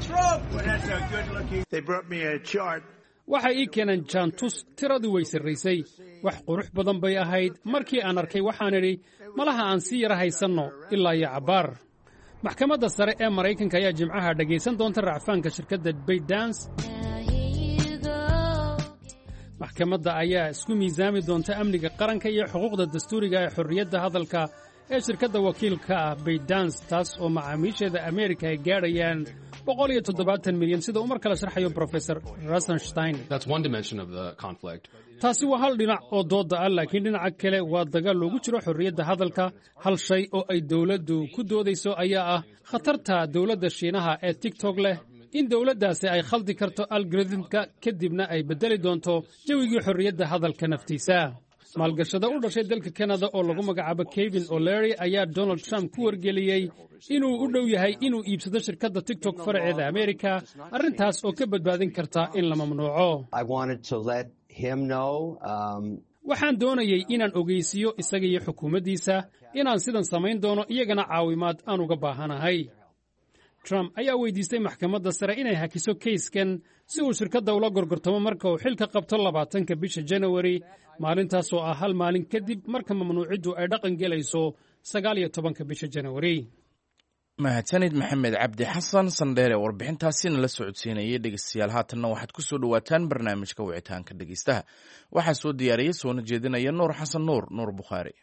[SPEAKER 7] waxay ii keeneen jaantus, tiradii way sarraysay. wax qurux badan bay ahayd. markii aan arkay waxaan idhi malaha aan sii yara haysanno ilaa iyo cabbaar. maxkamadda sare ee Maraykanka ayaa jimcaha dhegaysan doonta racfaanka shirkadda ByteDance. maxkamadda ayaa isku miisaami doonta amniga qaranka iyo xuquuqda dastuuriga ee xorriyadda hadalka ee shirkadda wakiilka ah ByteDance, taas oo macaamiisheeda Ameerika ay gaadhayaan 170 milyan, sida uu mar kale sharxayo Professor Rosenstein. taasi waa hal dhinac oo doodda ah, laakiin dhinaca kale waa dagaal loogu jiro xorriyadda hadalka. hal shay oo ay dawladdu ku doodayso ayaa ah khatarta dawladda Shiinaha ee TikTok leh, in dawladdaasi ay khaldi karto algoritmka kadibna ay beddeli doonto jawigii xorriyadda hadalka naftiisa. maalgashada u dhashay dalka Canada oo lagu magacaabo Kevin O'Leary ayaa Donald Trump ku wargeliyey inuu u dhow yahay inuu iibsado shirkadda TikTok faraceeda Ameerika, arrintaas oo ka badbaadin karta in la mamnuuco. waxaan doonayey inaan ogeysiiyo isaga iyo xukuumaddiisa inaan sidan samayn doono, iyagana caawimaad aan uga baahanahay. Trump ayaa weydiistay maxkamadda sare inay hakiso kayskan si uu shirkadda ula gorgortamo marka uu xilka qabto 20 bisha January, maalintaas oo ah hal maalin kadib marka mamnuuciddu ay dhaqan gelayso 19 bisha January.
[SPEAKER 1] mahadsanid Maxamed Cabdi Xasan Sandheere warbixintaasina la socodsiinayay. dhegeystayaal, haatanna waxaad ku soo dhawaataan barnaamijka wicitaanka dhegeystaha. waxaa soo diyaariyey soona jeedinaya Nuur Xasan Nuur Bukhaari.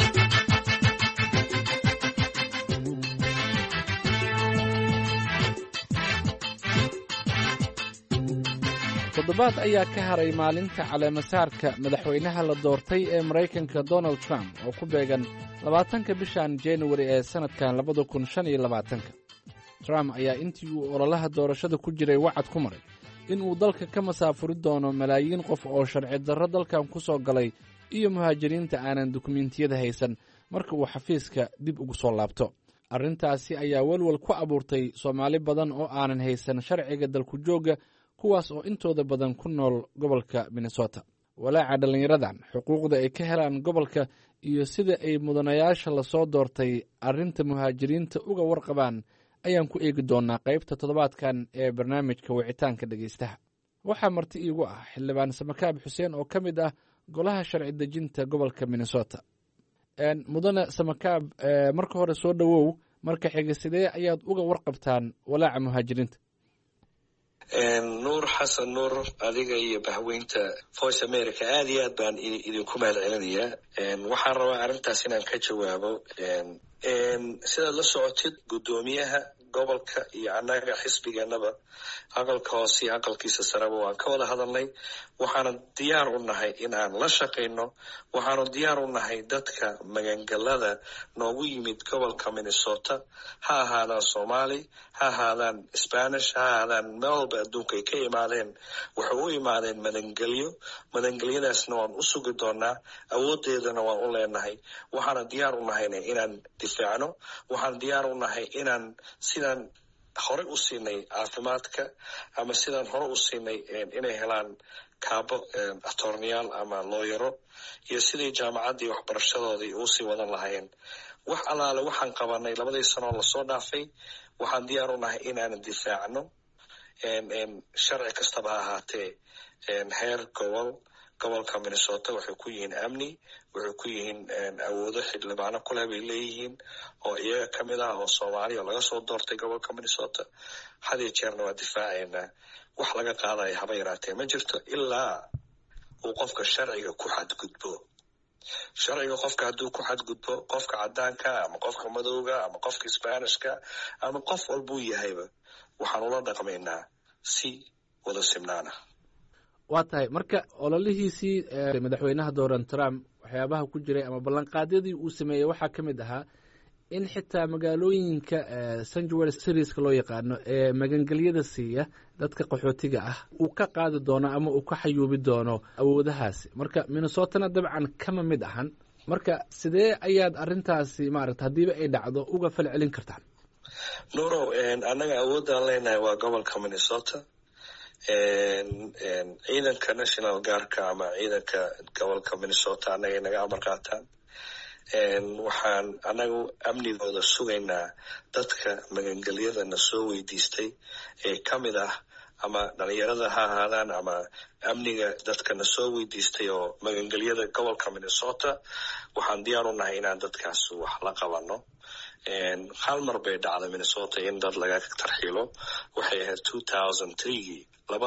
[SPEAKER 8] toddobaad ayaa ka haray maalinta caleemasaarka madaxweynaha la doortay ee Maraykanka Donald Trump oo ku beegan 20 bishan January ee sanadkan 2025. Trump ayaa intii uu ololaha doorashada ku jiray wacad ku maray in uu dalka ka masaafuri doono malaayiin qof oo sharci darro dalkan ku soo galay iyo muhaajiriinta aanan dukumiintiyada haysan marka uu xafiiska dib ugu soo laabto. arrintaasi ayaa walwal ku abuurtay Soomaali badan oo aanan haysan sharciga dalku jooga, kuwaas oo intooda badan ku nool gobolka Minnesota. walaaca dhallinyaradan xuquuqda ay ka helaan gobolka iyo sida ay mudanayaasha la soo doortay arrinta muhaajiriinta uga warqabaan ayaan ku eegi doonaa qaybta toddobaadkan ee barnaamijka wicitaanka dhegeystaha. waxaa marti iigu ah xildhibaan Samakaab Xuseen oo ka mid ah golaha sharci dejinta gobolka Minnesota. mudane Samakaab, marka hore soo dhawow. marka xiga sidee ayaad uga warqabtaan walaaca muhaajiriinta?
[SPEAKER 9] Nuur Xasan Nuur, adiga iyo bahweynta Voice America aad iyo aad baan idinku mahadcelinayaa. waxaan rabaa arrintaas inaan ka jawaabo. sidaad la socotid, guddoomiyaha gobolka iyo annaga xisbigeennaba aqalka hoose iyo aqalkiisa sareba waan ka wada hadalnay. waxaanu diyaar u nahay in aan la shaqayno. waxaanu diyaar u nahay dadka magangalada noogu yimid gobolka Minnesota, ha ahaadaan Soomaali, ha ahaadaan Spanish, ha ahaadaan meel walba adduunka ay ka imaadeen. waxay u imaadeen madangelyo. madangelyadaasna waan u sugi doonaa, awoodeedana waan u leenahay. waxaana diyaar u nahayna inaan difaacno. waxaan diyaar u nahay inaan sidaan hore u siinay caafimaadka, ama sidaan hore u siinay inay helaan kaabo atorneyaal ama looyaro, iyo sidai jaamacaddii waxbarashadoodii usii wadan lahaayeen. wax allaale waxaan qabanay 2 sano lasoo dhaafay. waxaan diyaar u nahay inaan difaacno sharci kastaba ha ahaatee, heer gobol, gobolka Minnesota waxay ku yihiin amni, waxay ku yihiin awoodo xildhibaano kule bay leeyihiin oo iyaga ka mid ah oo Soomaaliya laga soo doortay gobolka Minnesota. had iyo jeerna waa difaaceynaa, wax laga qaadaya haba yaraatee ma jirto ilaa uu qofka sharciga ku xadgudbo. sharciga qofka hadduu ku xadgudbo, qofka caddaanka ama qofka madowga ama qofka Isbaanishka ama qof walbuu yahayba, waxaan ula dhaqmaynaa si wada simnaana.
[SPEAKER 8] waa tahay marka ololihiisii madaxweynaha Donald Trump waxyaabaha ku jiray ama ballanqaadyadii uu sameeyey waxaa ka mid ahaa in xitaa magaalooyinka sanctuary citieska loo yaqaano ee magangelyada siiya dadka qaxootiga ah uu ka qaadi doono ama uu ka xayuubi doono awoodahaasi. marka Minnesotana dabcan kama mid ahan. marka sidee ayaad arrintaasi maaragta haddiiba ay dhacdo uga falcelin kartaan?
[SPEAKER 9] Nuurow, annaga awoodaan leenahay waa gobolka Minnesota. ciidanka National Guardka ama ciidanka gobolka Minnesota annaga naga amar qaataan. waxaan anagu amnigooda sugaynaa dadka magangelyada na soo weydiistay ee ka mid ah ama dhalinyarada ha ahaadaan ama amniga dadka na soo weydiistay oo magangelyada gobolka Minnesota. waxaan diyaar u nahay inaan dadkaas wax la qabano. hal mar bay dhacday Minnesota in dad laga tarxiilo, waxay ahayd 2003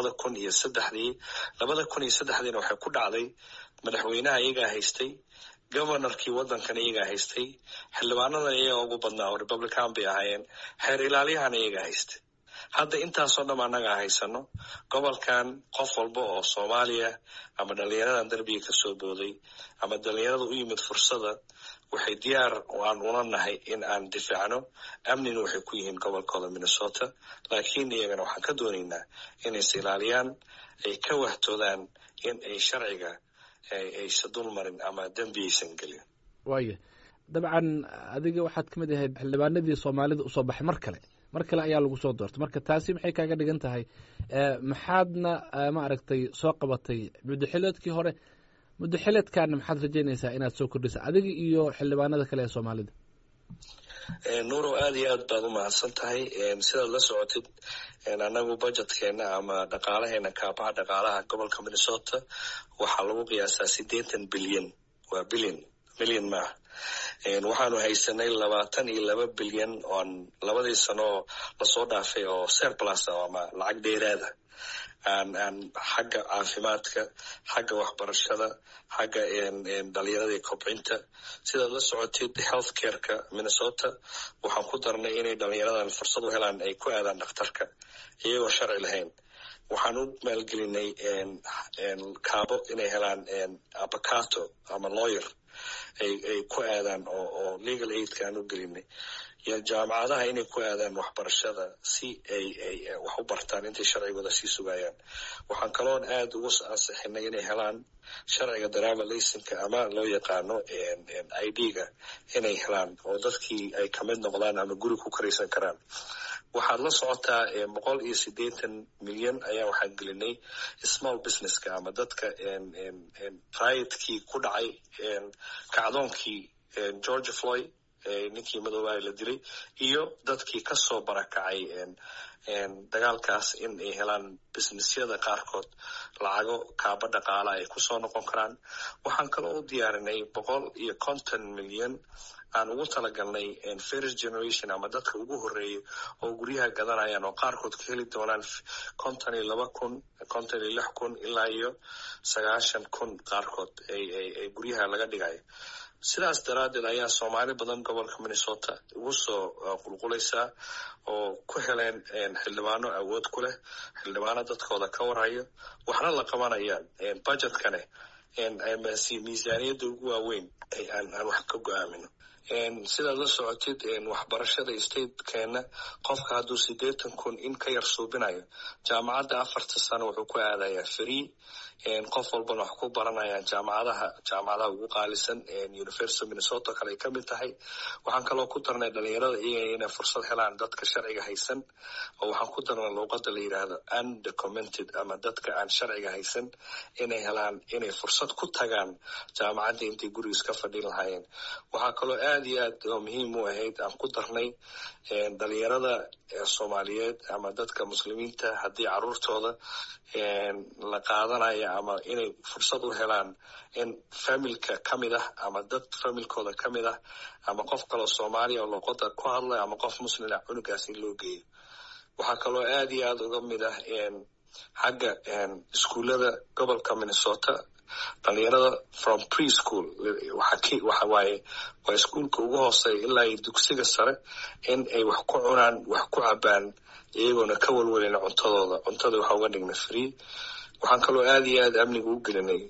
[SPEAKER 9] 2003 waxay ku dhacday madaxweynaha iyagaa haystay, governorkii waddankan iyagaa haystay, xildhibaanadan iyaga ugu badnaa oo Republican bay ahaayeen, xeer ilaaliyahana iyagaa haystay. hadda intaasoo dhan annaga haysano gobolkan. qof walba oo Soomaaliya ama dhalinyaradan darbiga ka soo booday ama dhalinyarada u yimid fursada, waxay diyaar aan una nahay in aan difaacno. amnina waxay ku yihiin gobolkooda Minnesota, laakiin iyagana waxaan ka doonaynaa inay is ilaaliyaan, ay ka wahtoodaan in ay sharciga aysan dul marin ama dembi aysan gelin.
[SPEAKER 8] waaya dabcan adiga waxaad ka mid ahayd xildhibaanadii Soomaalida usoo baxay mar kale ayaa lagu soo doortay. marka taasi maxay kaaga dhigan tahay? maxaadna maaragtay soo qabatay muddaxileedkii hore, muddaxileedkaana maxaad rajaynaysaa inaad soo kordhisa adiga iyo xildhibaanada kale ee Soomaalida?
[SPEAKER 9] Nuurow, aad iyo aad baad u mahadsan tahay. sidaad la socotid, anagu budgetkeena ama dhaqaalaheena kaabaha dhaqaalaha gobolka Minnesota waxaa lagu qiyaasaa 80 bilyan. waa milyan maaha. waxaanu haysanay 22 bilyan oo labadii sano lasoo dhaafay oo surplus ama lacag dheeraada aan xagga caafimaadka, xagga waxbarashada, xagga dhalinyarada iyo kobcinta. sidaad la socotid healthcare-ka Minnesota waxaan ku darnay inay dhalinyaradan fursad u helaan ay ku aadaan dhakhtarka iyagoo sharci lahayn. waxaan u maalgelinay kaabo inay helaan abacato ama lawyer ay ku aadaan oo legal aidka aan u gelinay, iyo jaamacadaha inay ku aadaan waxbarashada si ay wax u bartaan intay sharcigooda sii sugayaan. waxaan kaloon aad ugu ansixinay inay helaan sharciga driver license ama loo yaqaano ID-ga inay helaan oo dadkii ay ka mid noqdaan ama guri ku karaysan karaan. waxaad la socotaa 180 milyan ayaa waxaan gelinay small businesska ama dadka riot-kii ku dhacay kacdoonkii George Floyd, ninkii madoobaha la dilay, iyo dadkii ka soo barakacay dagaalkaas in ay helaan businessyada qaarkood lacago kaaba dhaqaala ay kusoo noqon karaan. waxaan kaloo u diyaarinay 150 milyan aan ugu talagalnay first generation ama dadka ugu horeeya oo guryaha gadanayaan oo qaarkood ka heli doonaan 52,000, 56,000 ilaa iyo 90,000 qaarkood ay guryaha laga dhigayo. sidaas daraaddeed ayaa Soomaali badan gobolka Minnesota ugu soo qulqulaysaa oo ku heleen xildhibaano awood ku leh, xildhibaano dadkooda ka warhayo, waxna la qabanayaan. budgetkane miisaaniyadda ugu waaweyn aan wax ka go'aamino. sidaad la socotid waxbarashada statekeena qofka hadduu 80,000 in ka yar suubinayo jaamacadda 4 sano wuxuu ku aadayaa free. qof walbana wax ku baranayaan jaamacadaha ugu qaalisan University of Minnesota kale ay ka mid tahay. waxaan kaloo ku darnay dhalinyarada iyaga inay fursad helaan dadka sharciga haysan, oo waxaan ku darnay luuqadda la yidhaahdo undocumented ama dadka aan sharciga haysan inay helaan inay fursad ku tagaan jaamacadda intay gurigiis ka fadhin lahaayeen. waxaa kaloo aad iyo aad oo muhiim u ahayd aan ku darnay dhalinyarada soomaaliyeed ama dadka muslimiinta haddii carruurtooda la qaadanaya ama inay fursad u helaan in familka ka mid ah ama dad familkooda ka mid ah ama qof kaloo soomaaliya oo luqada ku hadlaya ama qof muslima cunugaas in loo geeyo. waxaa kaloo aad iyo aad uga mid ah xagga iskuullada gobolka Minnesota dhalinyarada from preschool waxa waaye waa iskuulka ugu hooseeya ilaa iyo dugsiga sare in ay wax ku cunaan wax ku cabaan iyagoona ka walwalina cuntada waxa uga dhigna free. waxaan kaloo aad iyo aad amniga u gelinay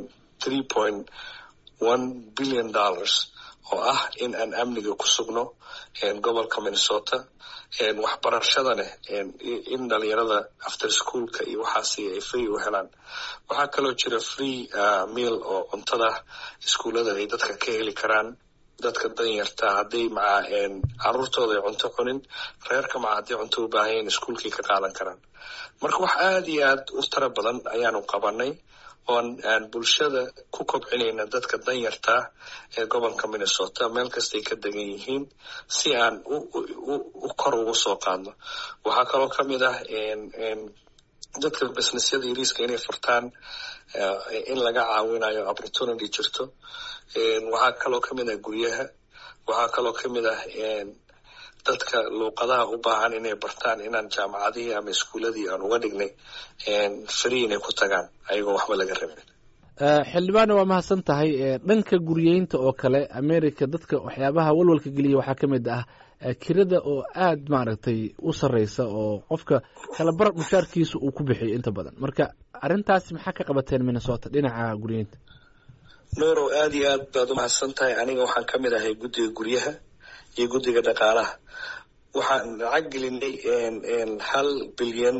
[SPEAKER 9] $3.1 billion oo ah in aan amniga ku sugno gobolka Minnesota. waxbarashadana in dhalinyarada after schoolka iyo waxaasi ay free u helaan. waxaa kaloo jira free meal oo cuntada iskuullada ay dadka ka heli karaan dadka danyarta hadday carruurtooda ay cunto cunin reerka haddii cunto u baahan yahin iskuulkii ka qaadan karaan. marka wax aad iyo aad u tara badan ayaanu qabanay oon aan bulshada ku kobcinayna dadka danyarta ee gobolka Minnesota meel kastay ka degan yihiin si aan u kor ugu soo qaadno. waxaa kaloo ka mid ah dadka businessyada yariiska inay furtaan in laga caawinayo opportunity jirto. waxaa kaloo ka mid ah guryaha. waxaa kaloo ka mid ah dadka luuqadaha u baahan inay bartaan inaan jaamacadihii ama iskuuladii aan uga dhignay free inay ku tagaan ayagoo waxba laga rabin.
[SPEAKER 8] xildhibaane waa mahadsan tahay. dhanka guryeynta oo kale America dadka waxyaabaha walwalka geliya waxaa ka mid ah kirada oo aad maaragtay u sarreysa oo qofka kala bar mushaarkiisa uu ku bixiyo inta badan. marka arrintaasi maxaa ka qabateen Minnesota dhinaca guryeynta?
[SPEAKER 9] Nuuro aad iyo aad baad u mahadsan tahay. aniga waxaan ka mid ahay guddiga guryaha iyo guddiga dhaqaalaha. waxaan lacag gelinay $1.2 bilyan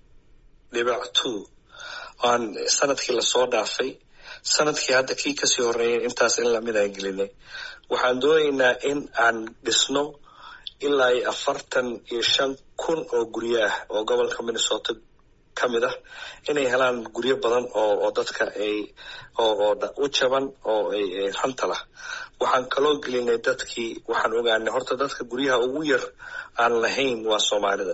[SPEAKER 9] aan sanadkii lasoo dhaafay. sanadkii hadda kii kasii horeeyay intaas in lamid aan gelinay. waxaan doonaynaa in aan dhisno ilaa 45,000 oo guryo ah oo gobolka Minnesota ka mid ah inay helaan guryo badan oo dadka ay u jaban oo ay ranta lah. waxaan kaloo gelinay dadkii waxaan ogaanay horta dadka guryaha ugu yar aan lahayn waa Soomaalida.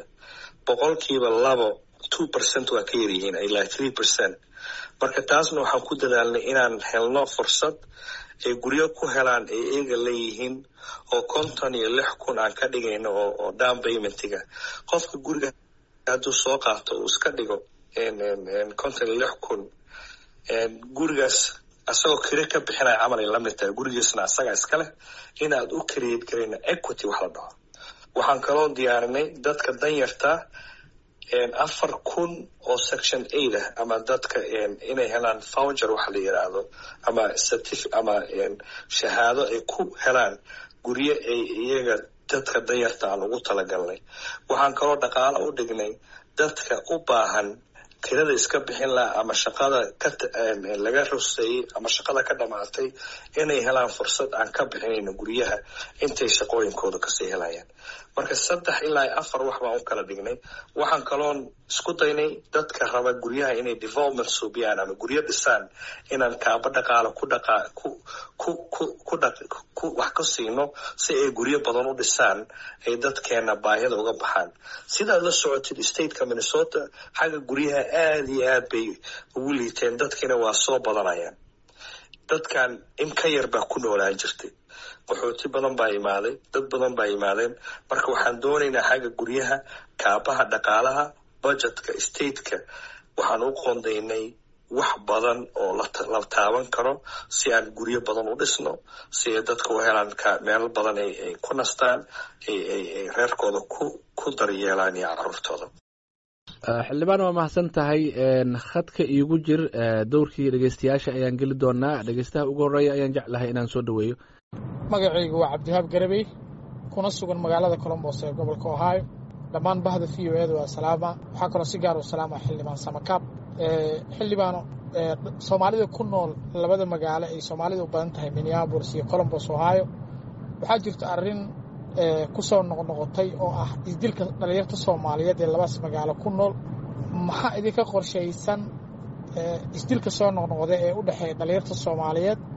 [SPEAKER 9] 2% waa ka yar yihiin ilaa 3%. marka taasna waxaan ku dadaalnay inaan helno fursad ay guryo ku helaan ay iyaga leeyihiin oo 56,000 aan ka dhigayno oo down paymentiga qofka guriga hadduu soo qaato uu iska dhigo 56,000 gurigaas asagoo kire ka bixinaya camal ay la mid tahay gurigiisna asaga iska leh inaad u create garayna equity wax la dhaho. waxaan kaloo diyaarinay dadka danyarta 4,000 oo section 8 ah ama dadka inay helaan voucher wax la yiraahdo ama ama shahaado ay ku helaan guryo ay iyaga dadka danyarta aan ugu talagalnay. waxaan kaloo dhaqaale u dhignay dadka u baahan kirada iska bixin laha ama shaqada laga ruseeyey ama shaqada ka dhamaatay inay helaan fursad aan ka bixinayno guryaha intay shaqooyinkooda kasii helayaan. marka 3 ilaa 4 wax baan u kala dhignay. waxaan kaloon isku daynay dadka raba guryaha inay development suubiyaan ama guryo dhisaan inaan kaaba dhaqaale wax ku siino si ay guryo badan u dhisaan ay dadkeena baahida uga baxaan. sidaad la socotid stateka Minnesota xagga guryaha aad iyo aad bay ugu liiteen dadkiina waa soo badanayaan. dadkan in ka yar baa ku noolaan jirtay. qaxooti badan baa imaaday dad badan baa imaadeen. marka waxaan doonaynaa xagga guryaha kaabaha dhaqaalaha budgetka stateka waxaan u qoondaynay wax badan oo la taaban karo si aan guryo badan u dhisno si ay dadka u helaan meelo badan ay ku nastaan ay reerkooda ku daryeelaan iyo carruurtooda.
[SPEAKER 8] xildhibaan waa mahadsan tahay. khadka iigu jir dowrkii dhegeystayaasha ayaan geli doonaa. dhegeystaha ugu horeeya ayaan jeclahay inaan soo dhaweeyo.
[SPEAKER 10] magacaygu waa cabdiwahaab garabey kuna sugan magaalada Columbus ee gobolka Ohio. dhammaan bahda VOA waa salaama. waxaa kaloo si gaar u salaama xildhibaan Samakaab. xildhibaano Soomaalida ku nool labada magaalo ay Soomaalidu u badan tahay Minneapolis iyo Columbus Ohio. waxaa jirta arrin ku soo noqotay oo ah isdilka dhalinyarta Soomaaliyeed ee labadaas magaalo ku nool. maxaa idinka qorshaysan isdilka soo noqnoqday ee u dhaxeeya dhalinyarta Soomaaliyeed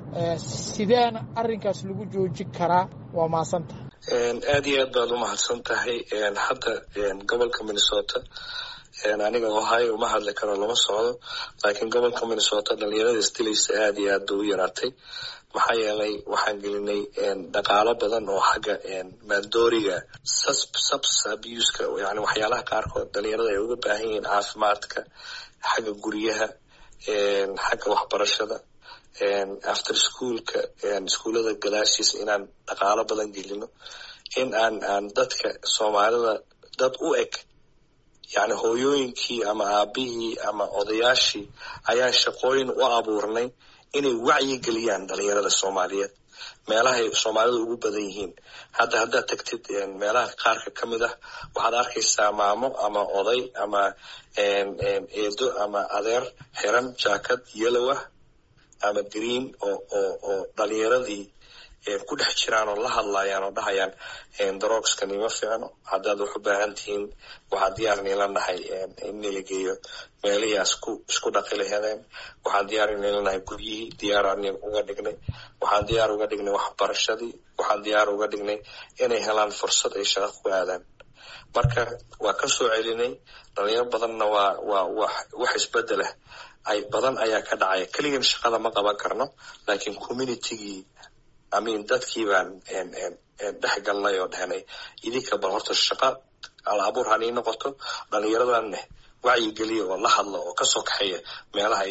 [SPEAKER 10] sideena arrinkaas lagu joojin karaa? waa mahadsantahay.
[SPEAKER 9] aad iyo aad baad umahadsan tahay. hadda gobolka Minnesota aniga Ohio uma hadli karo lama socdo, laakiin gobolka Minnesota dhalinyarada isdilaysa aad iyo aad u yaraatay. maxaa yeelay waxaan gelinay dhaqaalo badan oo xagga maandooriga substance abuse-ka, yani waxyaalaha qaarkood dhalinyarada ay uga baahan yihiin caafimaadka, xagga guryaha, xagga waxbarashada, after schoolka, iskuullada gadaashiisa inaan dhaqaalo badan gelino, in aan dadka Soomaalida dad u eg, yani hooyooyinkii ama aabihii ama odayaashii ayaan shaqooyin u abuurnay inay wacyi geliyaan dhalinyarada Soomaaliyeed meelahay Soomaalidu ugu badan yihiin. haddaad tagtid meelaha qaarka ka mid ah waxaad arkaysaa maamo ama oday ama eedo ama adeer xiran jaakad yellow ah ama green oo dhalinyaradii ku dhex jiraan oo la hadlayaan oo dhahayaan drogskani ma fiicno, haddaad wax u baahan tihiin waxaa diyaar niila nahay in nila geeyo meelihii isku dhaqi lahadeen, waxaan diyaar niila nahay guryihii diyaaraan uga dhignay, waxaan diyaar uga dhignay waxbarashadii, waxaan diyaar uga dhignay inay helaan fursad ay shaqo ku aadaan. marka waa ka soo celinay dhalinyaro badanna waa wax isbedelah badan ayaa ka dhacaya. keligan shaqada ma qaban karno, laakiin communitygii dadkii baan dhex galnay oo dhahnay idinka bal horta shaqa al abuur hanay noqoto, dhalinyaradan wacyi geliya oo la hadlo oo kasoo kaxeeya meelaha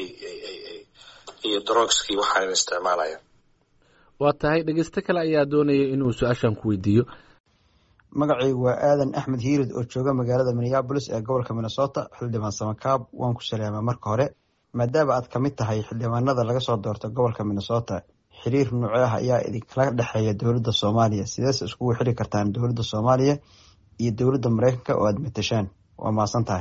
[SPEAKER 9] iyo drogskii waxaan isticmaalayaan.
[SPEAKER 8] waa tahay dhegeyste kale ayaa doonaya inuu su-aashan ku weydiiyo.
[SPEAKER 11] magacaygu waa aadan axmed hiirid oo jooga magaalada Minneapolis ee gobolka Minnesota. xildhibaan Samakaab, waan ku salaamay marka hore. maadaama aad ka mid tahay xildhibaanada laga soo doorto gobolka Minnesota, xiriir noocee ah ayaa idinkala dhexeeya dowladda Soomaaliya? sideese iskugu xiri kartaan dowladda Soomaaliya iyo dowladda Mareykanka oo aad matashaan? waa mahadsan tahay.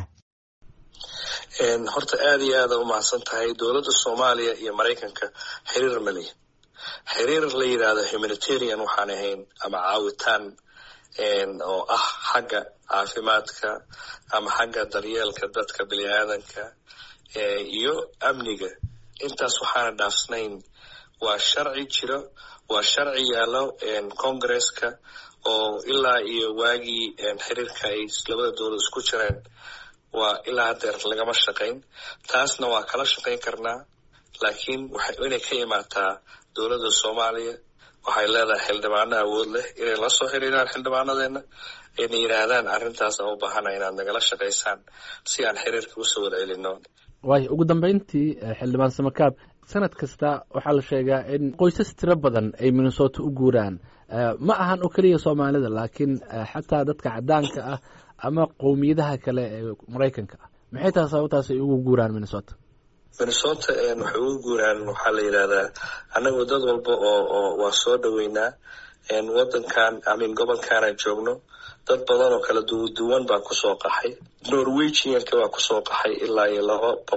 [SPEAKER 9] horta aad iyo aad u mahadsan tahay. dowladda Soomaaliya iyo Mareykanka xiriir ma leh. xiriir la yiraahdo humanitarian waxaan ahayn ama caawitaan oo ah xagga caafimaadka ama xagga daryeelka dadka bini'aadanka iyo amniga. intaas waxaana dhaafsanayn. waa sharci jiro, waa sharci yaalo Congress-ka oo ilaa iyo waagii xiriirka ay labada dowlad isku jireen waa ilaa hadeer lagama shaqayn. taasna waa kala shaqayn karnaa, laakiin inay ka imaataa dowladda Soomaaliya. waxay leedahay xildhibaano awood leh inay la soo xiriiraan xildhibaanadeena inay yidhaahdaan arrintaas u baahana inaad nagala shaqaysaan si aan xiriirka usoo wada celino.
[SPEAKER 8] waayo ugu dambeyntii xildhibaan Samakaab, sanad kasta waxaa la sheegaa in qoysas tiro badan ay Minnesota u guuraan. ma ahan oo keliya Soomaalida, laakiin xataa dadka cadaanka ah ama qowmiyadaha kale ee Mareykanka ah. maxay tahay sababtaas ay ugu guuraan Minnesota?
[SPEAKER 9] waxay ugu guuraan waxaa la yidhahdaa annagu dad walba oo waa soo dhaweynaa wadankan gobolkaana joogno. dad badan oo kala duwan baa kusoo qaxay. Norwegianka waa kusoo qaxay ilaa iyo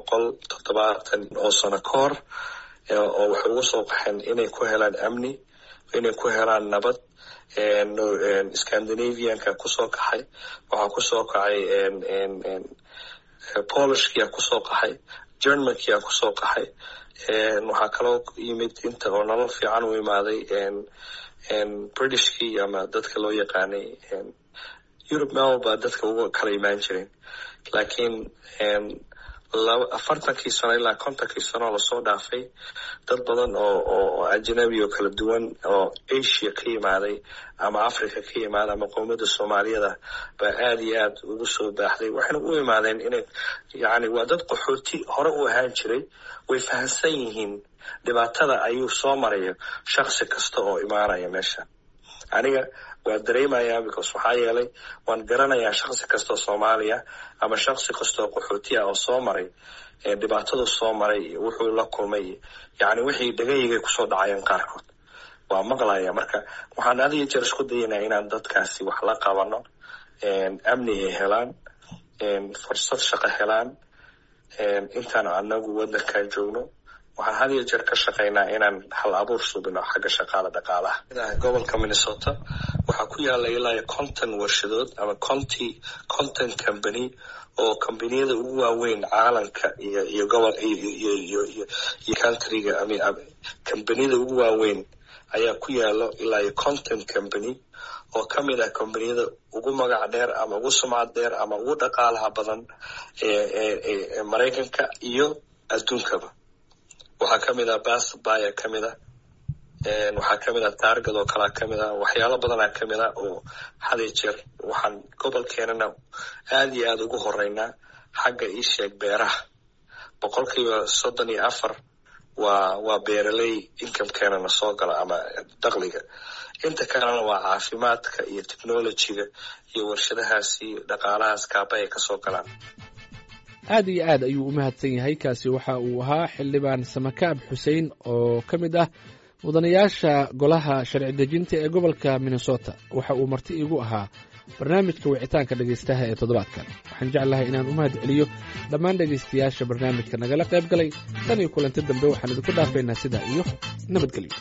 [SPEAKER 9] 270 oo sano ka hor oo waxay ugu soo qaxeen inay ku helaan amni, inay ku helaan nabad. Scandinavianka kusoo qaxay, waxaa kusoo kacay Polishkia kusoo qaxay, Germankia kusoo qaxay. waxaa kaloo yimid inta oo nolol fiican u imaaday Britishkii ama dadka loo yaqaanay Europe meel baa dadka uga kala imaan jireen. laakiin 40 sano ilaa 50 sano lasoo dhaafay dad badan oo ajnabi oo kala duwan oo Asia ka yimaaday ama Africa ka yimaaday ama qowmiyadda Soomaaliyada baa aad iyo aad ugu soo baaxday. waxayna u imaadeen inay waa dad qaxooti hore u ahaan jiray, way fahansan yihiin dhibaatada ayuu soo marayo shakhsi kasta oo imaanaya meesha. aniga waa dareemayaa because waxaa yeelay waan garanayaa shakhsi kasta oo Soomaaliya ama shakhsi kasta oo qaxooti ah oo soo maray dhibaatada soo maray wuxuu la kulmay, wixii dhagayga kusoo dhacayeen qaarkood waa maqlaya. marka waxaan adiga jeer isku dayaynaa inaan dadkaasi wax la qabano, amni ay helaan, fursad shaqo helaan. intaan anagu wadankan joogno waxaan had iyo jeer ka shaqaynaa inaan hal abuur subino xagga shaqaale dhaqaalaha. Gobolka Minnesota waxaa ku yaala ilaa 50 warshadood ama 50 company oo kambaniyada ugu waaweyn caalamka iyo gobol iyo countryga ama kambaniyada ugu waaweyn ayaa ku yaalo ilaa 50 company oo kamid ah kambaniyada ugu magac dheer ama ugu sumcad dheer ama ugu dhaqaalaha badan ee Mareykanka iyo adduunkaba. waxaa kamid ah Best Buy kamid ah waxaa kamid ah Target oo kala kamid ah waxyaalo badan ayaa kamid ah oo had iyo jeer waxaan gobolkeenana aad iyo aad ugu horeynaa xagga isheeg beeraha 34% waa beeraley income-keenana soo gala ama dakhliga. inta kalena waa caafimaadka iyo technology-ga iyo warshadahaasi dhaqaalahaas kaabay ka soo galaan.
[SPEAKER 8] aad iyo aad ayuu u mahadsan yahay. kaasi waxa uu ahaa xildhibaan Samakaab Xuseen oo ka mid ah mudanayaasha golaha sharci dejinta ee gobolka Minnesota. waxa uu marti igu ahaa barnaamijka wicitaanka dhegaystaha ee toddobaadkan. waxaan jeclahay inaan u mahad celiyo dhammaan dhegaystayaasha barnaamijka nagala qayb galay. tan iyo kulanti dambe waxaan idinku dhaafaynaa sidaa iyo nabadgelyo.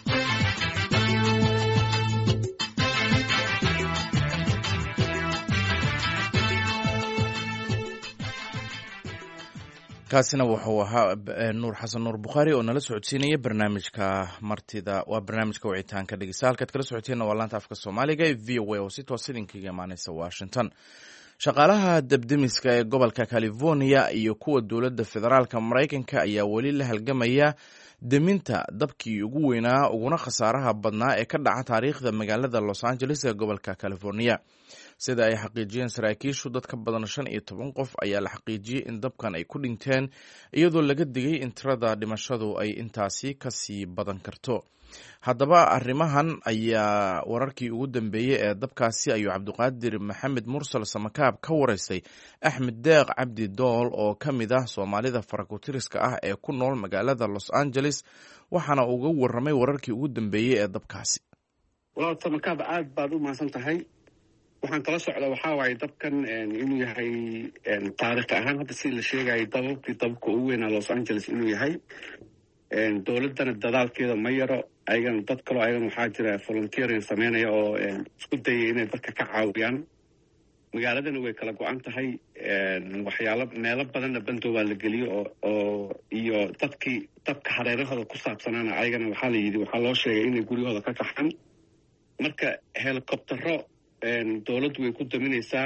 [SPEAKER 1] kaasina wuxuu ahaa nuur xasan nuur bukhaari oo nala socodsiinaya barnaamijka martida waa barnaamijka wicitaanka dhegeysta. halkaad kala socoteena waa laanta afka soomaaliga ee v o a oo si toos idinkaga imaaneysa Washington. shaqaalaha debdemiska ee gobolka California iyo kuwa dowladda federaalka Mareykanka ayaa weli la halgamaya deminta dabkii ugu weynaa uguna khasaaraha badnaa ee ka dhaca taariikhda magaalada Los Angeles ee gobolka California. sida ay xaqiijiyeen saraakiishu dad ka badan 15 qof ayaa la xaqiijiyey in dabkan ay ku dhinteen, iyadoo laga digay in tirada dhimashadu ay intaasi kasii badan karto. haddaba arrimahan ayaa wararkii ugu dambeeyey ee dabkaasi ayuu Cabdiqaadir Maxamed Mursal Samakaab ka waraystay Axmed Deeq Cabdi Dool oo ka mid ah Soomaalida farakutiriska ah ee ku nool magaalada Los Angeles, waxaana uga warramay wararkii ugu dambeeyey ee dabkaasi.
[SPEAKER 12] walaal Samakaab aad baad u mahadsan tahay. waxaan kala socdaa waxaa waaye dabkan inuu yahay taariikh ahaan hadda si la sheegayay dabka ugu weynaa Los Angeles inuu yahay. dowladdana dadaalkeeda ma yaro. ayagana dad kaloo ayagana waxaa jira volunteering sameynaya oo isku dayay inay dadka ka caawiyaan. magaaladana way kala go-an tahay. waxyaalo meelo badanna bandoobaa la geliyo oo iyo dadkii dabka hareerahooda ku saabsanaana ayagana waxaa la yidhi waxaa loo sheegay inay guryahooda ka kaxaan. marka helicoptero dowladdu way ku daminaysaa.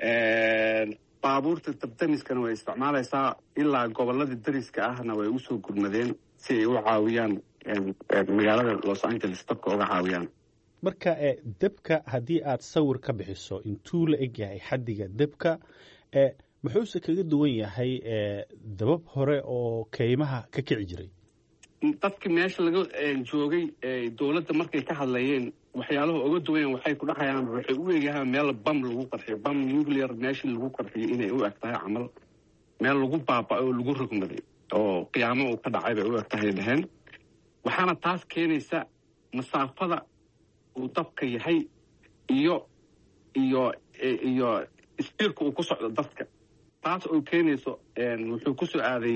[SPEAKER 12] baabuurta dabdamiskana way isticmaalaysaa. ilaa gobolladii dariska ahna way usoo gurmadeen si ay u caawiyaan magaalada Los Angeles dabka uga caawiyaan.
[SPEAKER 13] marka dabka haddii aad sawir ka bixiso intuu la eg yahay xaddiga dabka, muxuuse kaga duwan yahay dabab hore oo kaymaha ka kici jiray?
[SPEAKER 12] dadkii meesha laga joogay dowladda markay ka hadlayeen waxyaalaha uga duwan waxay ku dhahayaan waxay u eegahay meel bam lagu qarxiyo, bam nuclear meesha lagu qarxiyo inay u eg tahay camal meel lagu baaba'o oo lagu rogmaday oo qiyaamo uu ka dhacay bay u eg tahay dhaheen. waxaana taas keenaysa masaafada uu dabka yahay iyo istiirka uu ku socdo dadka. taas oo keenayso wuxuu ku soo aaday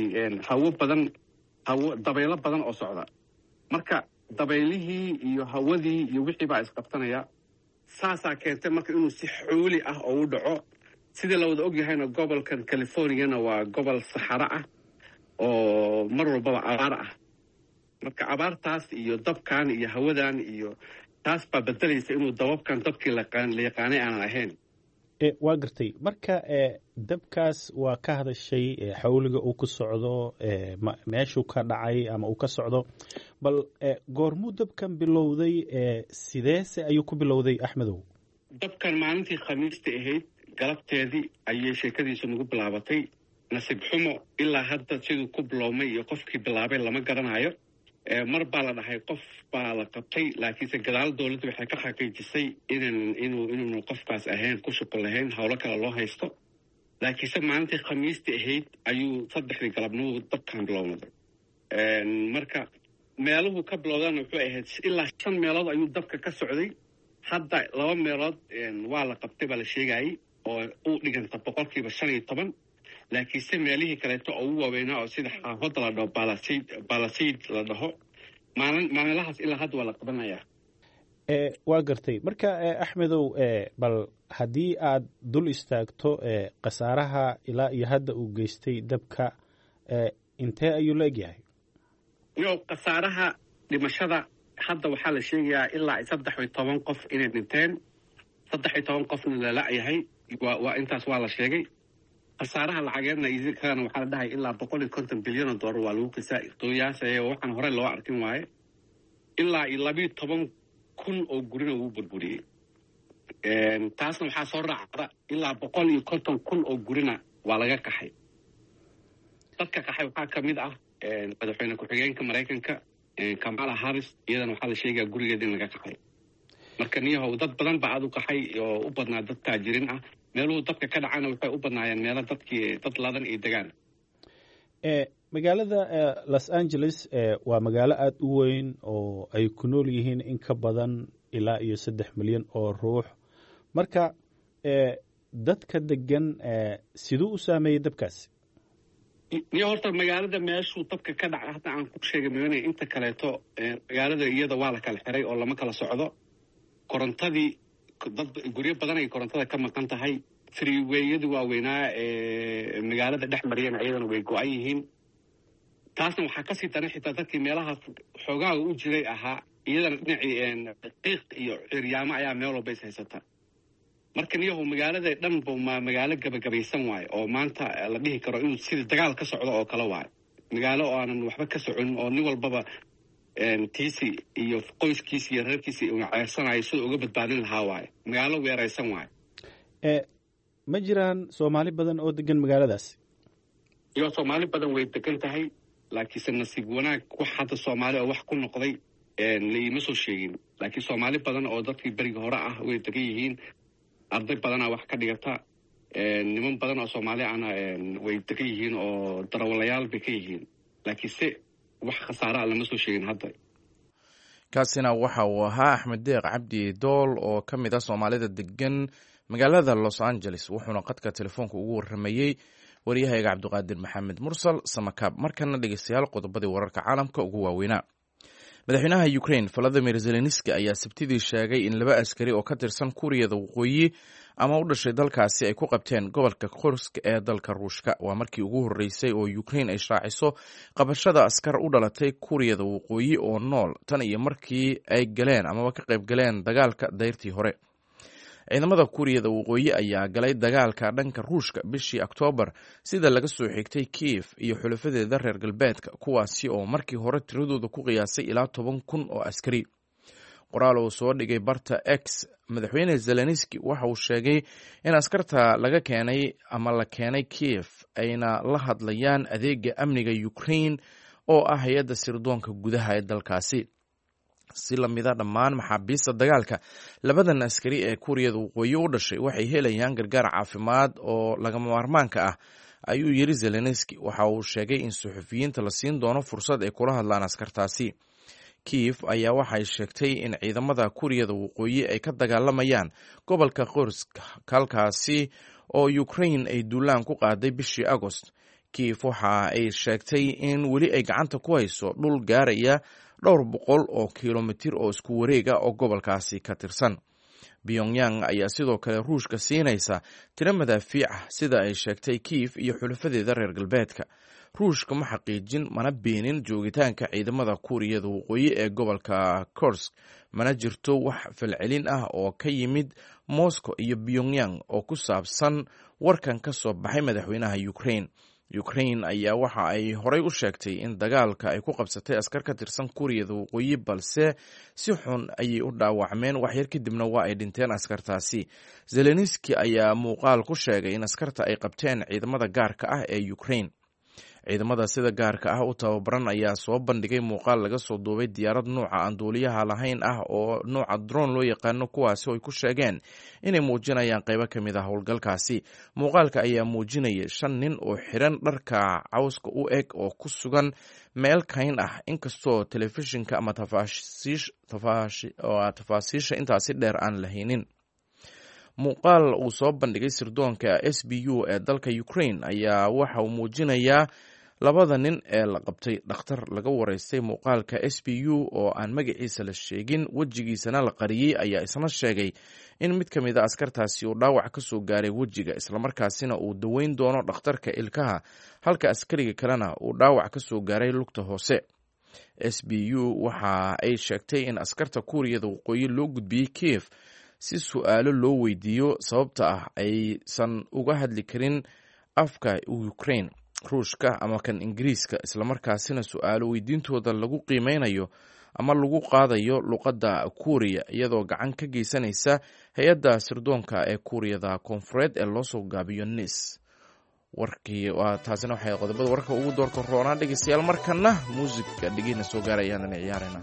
[SPEAKER 12] dabaylo badan oo socda. marka dabaylihii iyo hawadii iyo wixii baa isqabtanaya. saasaa keentay marka inuu si xooli ah oo u dhaco. sidii la wada ogyahayna gobolkan Californiana waa gobol saxaro ah oo mar walbaba abaar ah. marka abaartaas iyo dabkan iyo hawadan iyo taas baa bedelaysa inuu dabkii la yaqaanay aanan ahayn.
[SPEAKER 13] waa gartay. marka dabkaas waa ka hadashay xawliga uu ku socdo, meeshuu ka dhacay ama uu ka socdo. bal goormuu dabkan bilowday? sideese ayuu ku bilowday Axmedow?
[SPEAKER 12] dabkan maalintii khamiista ahayd galabteedii ayay sheekadiisu nagu bilaabatay. nasiib xumo ilaa hadda siduu ku biloomay iyo qofkii bilaabay lama garanayo. mar baa la dhahay qof baa la qabtay, laakiinse gadaal dowladda waxay ka xaqiijisay inuunu qofkaas ahayn ku shuqul lahayn, howlo kale loo haysto. laakiinse maalintii khamiista ahayd ayuu 3 galabnimo dabkan bilownaday. marka meeluhu ka bilowdana wuxuu ahayd ilaa 5 meelood ayuu dabka ka socday. hadda 2 meelood waa la qabtay baa la sheegayay oo u dhiganta 15%. laakiinse meelihii kaleeto oo ugu waaweynaa oo sida xaafadda la dhaho balasid la dhaho maalinlahaas ilaa hadda waa la qabanayaa.
[SPEAKER 13] waa gartay marka axmedow bal haddii aad dul istaagto khasaaraha ilaa iyo hadda uu geystay dabka intee ayuu la egyahay?
[SPEAKER 12] khasaaraha dhimashada hadda waxaa la sheegayaa ilaa 13 qof inay dhinteen, 13 qofna la la'yahay. waa intaas waa la sheegay. khasaaraha lacageedna kalena waxaa la dhahay ilaa $150 bilyan waa lagu qiyaasaya, waxaan hore loo arkin waaye. ilaa 12,000 oo gurina wuu burburiyey. taasna waxaa soo raacda ilaa 150,000 oo gurina waa laga qaxay. dadka qaxay waxaa ka mid ah madaxweyne ku-xigeenka Maraykanka Kamala Harris, iyadana waxaa la sheegayaa gurigeeda in laga qaxay. marka niyahow dad badan baa aad u qaxay oo u badnaa dad taajirin ah. meeluhu dabka ka dhacana waxay u badnaayeen meelo dad ladan iyo degaan.
[SPEAKER 13] magaalada Los Angeles waa magaalo aada u weyn oo ay ku nool yihiin in ka badan ilaa iyo 3 milyan oo ruux. marka dadka degan siduu u saameeyey dabkaasi?
[SPEAKER 12] niyo horta magaalada meeshuu dabka ka dhaca hadda aan ku sheegay maana inta kaleeto magaalada iyada waa la kala xiray oo lama kala socdo. korontadii dad guryo badan ay korontada ka maqan tahay. freeway-yadu waaweynaa magaalada dhex mariyana iyadana way go-an yihiin. taasna waxaa kasii daran xitaa dadkii meelahaas xoogaaga u jiray ahaa iyadana dhinacii qiiq iyo ciryaamo ayaa meel walba is haysata. marka niyahu magaalada dhan ba magaalo gabagabaysan waaye oo maanta la dhihi karo inuu sida dagaal ka socdo oo kale waaye. magaalo oo aanan waxba ka socon oo nin walbaba tiisi iyo qoyskiisi iyo reerkiisi una ceersanayo sida uga badbaadin lahaa waaye. magaalo weeraysan waaye.
[SPEAKER 13] ma jiraan Soomaali badan oo degan magaaladaasi?
[SPEAKER 12] iyo Soomaali badan way degan tahay, laakiinse nasiib wanaag wax hadda Soomaali oo wax ku noqday liima soo sheegin. laakiin Soomaali badan oo dadkii bariga hore ah way degan yihiin. arday badanaa wax ka dhigata. niman badan oo Soomaali ahna way degan yihiin oo darawalayaal bay ka yihiin. laakiinse wax khasaare lama soo sheegin hadda.
[SPEAKER 1] kaasina waxa uu ahaa Axmed Deeq Cabdi Dool oo ka mid ah Soomaalida degan magaalada Los Angeles, wuxuuna qadka telefoonka ugu waramayay wariyahayga Cabdiqaadir Maxamed Mursal Samakaab. markana dhegeystayaal qodobadii wararka caalamka ugu waaweynaa. madaxweynaha Ukraine Volodymyr Zelensky ayaa sabtidii sheegay in 2 askari oo ka tirsan Kuuriyada Waqooyi ama u dhashay dalkaasi ay ku qabteen gobolka Kursk ee dalka Ruushka. waa markii ugu horeysay oo Ukraine ay shaaciso qabashada askar u dhalatay Kuuriyada Waqooyi oo nool tan iyo markii ay galeen ama ka qayb galeen dagaalka dayrtii hore. ciidamada Kuuriyada Waqooyi ayaa galay dagaalka dhanka Ruushka bishii Oktoobar sida laga soo xigtay Kiev iyo xulafadeeda reer galbeedka, kuwaasi oo markii hore tiradooda ku qiyaasay ilaa 10,000 oo askari. qoraal uu soo dhigay barta X, madaxweyne Zelensky waxa uu sheegay in askarta laga keenay ama la keenay Kiev ayna la hadlayaan adeega amniga Ukraine oo ah hay'adda sirdoonka gudaha ee dalkaasi. si lamida dhammaan maxaabiista dagaalka, 2 askari ee Kuuriyada Waqooyi u dhashay waxay helayaan gargaar caafimaad oo lagama maarmaanka ah, ayuu yiri Zelensky. waxa uu sheegay in suxufiyiinta la siin doono fursad ay kula hadlaan askartaasi. Kiev ayaa waxay sheegtay in ciidamada Kuuriyada Waqooyi ay ka dagaalamayaan gobolka Kursk, halkaasi oo Ukraine ay duulaan ku qaaday bishii Agost. Kiev waxa ay sheegtay in weli ay gacanta ku hayso dhul gaaraya dhowr boqol oo kilomitir oo isku wareega oo gobolkaasi ka tirsan. Pyongyang ayaa sidoo kale Ruushka siinaysa tiro madaafiic ah sida ay sheegtay Kiev iyo xulafadeeda reer galbeedka. Ruushka ma xaqiijin mana beenin joogitaanka ciidamada Kuuriyada Waqooyi ee gobolka Kursk, mana jirto wax falcelin ah oo ka yimid Moscow iyo Pyongyang oo ku saabsan warkan ka soo baxay madaxweynaha Ukraine. Ukraine ayaa waxa ay horey u sheegtay in dagaalka ay ku qabsatay askar ka tirsan Kuuriyada Waqooyi, balse si xun ayay u dhaawacmeen. waxyar kadibna waa ay dhinteen askartaasi. Zelensky ayaa muuqaal ku sheegay in askarta ay qabteen ciidamada gaarka ah ee Ukraine. ciidamada sida gaarka ah u tababaran ayaa soo bandhigay muuqaal laga soo duubay diyaarad nuuca aan duuliyaha lahayn ah oo nuuca drone loo yaqaano, kuwaasi oo ay ku sheegeen inay muujinayaan qaybo ka mid ah howlgalkaasi. muuqaalka ayaa muujinayay 5 nin oo xiran dharka cawska u eg oo ku sugan meel kayn ah, inkastoo telefishinka ama tafaasiisha intaasi dheer aan lahaynin. muuqaal uu soo bandhigay sirdoonka SBU ee dalka Ukraine ayaa waxa uu muujinayaa labada nin ee la qabtay. dhakhtar laga wareystay muuqaalka SBU oo aan magaciisa la sheegin wejigiisana la qariyey ayaa isna sheegay in mid ka mid a askartaasi uu dhaawac ka soo gaaray wejiga, islamarkaasina uu daweyn doono dhakhtarka ilkaha, halka askariga kalena uu dhaawac ka soo gaaray lugta hoose. SBU waxa ay sheegtay in askarta Kuuriyada Waqooyi loo gudbiyey Kiev si su'aalo loo weydiiyo sababta ah aysan uga hadli karin afka Ukraine, Ruushka ama kan Ingiriiska, islamarkaasina su'aalo weydiintooda lagu qiimeynayo ama lagu qaadayo luqadda Kuuriya, iyadoo gacan ka geysanaysa hay-adda sirdoonka ee Kuuriyada Koonfureed ee loo soo gaabiyo NIS. taasina waxay qodobada warka ugu doorka roonaa. dhegeystayaal, markana muusiga dhegeyna soo gaarayaan ciyaarina.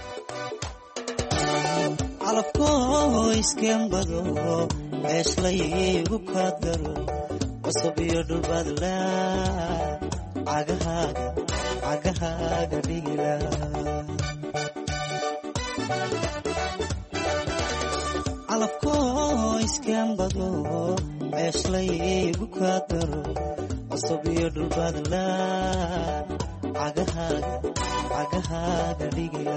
[SPEAKER 14] calafkoo iskembado eeslaygu kaadgaro cusub iyo dhulbadla cagahaaga dhigila calafkoo iskembado eeslaygu kaadgaro cusub iyo dhulbadla cagahaaga dhigila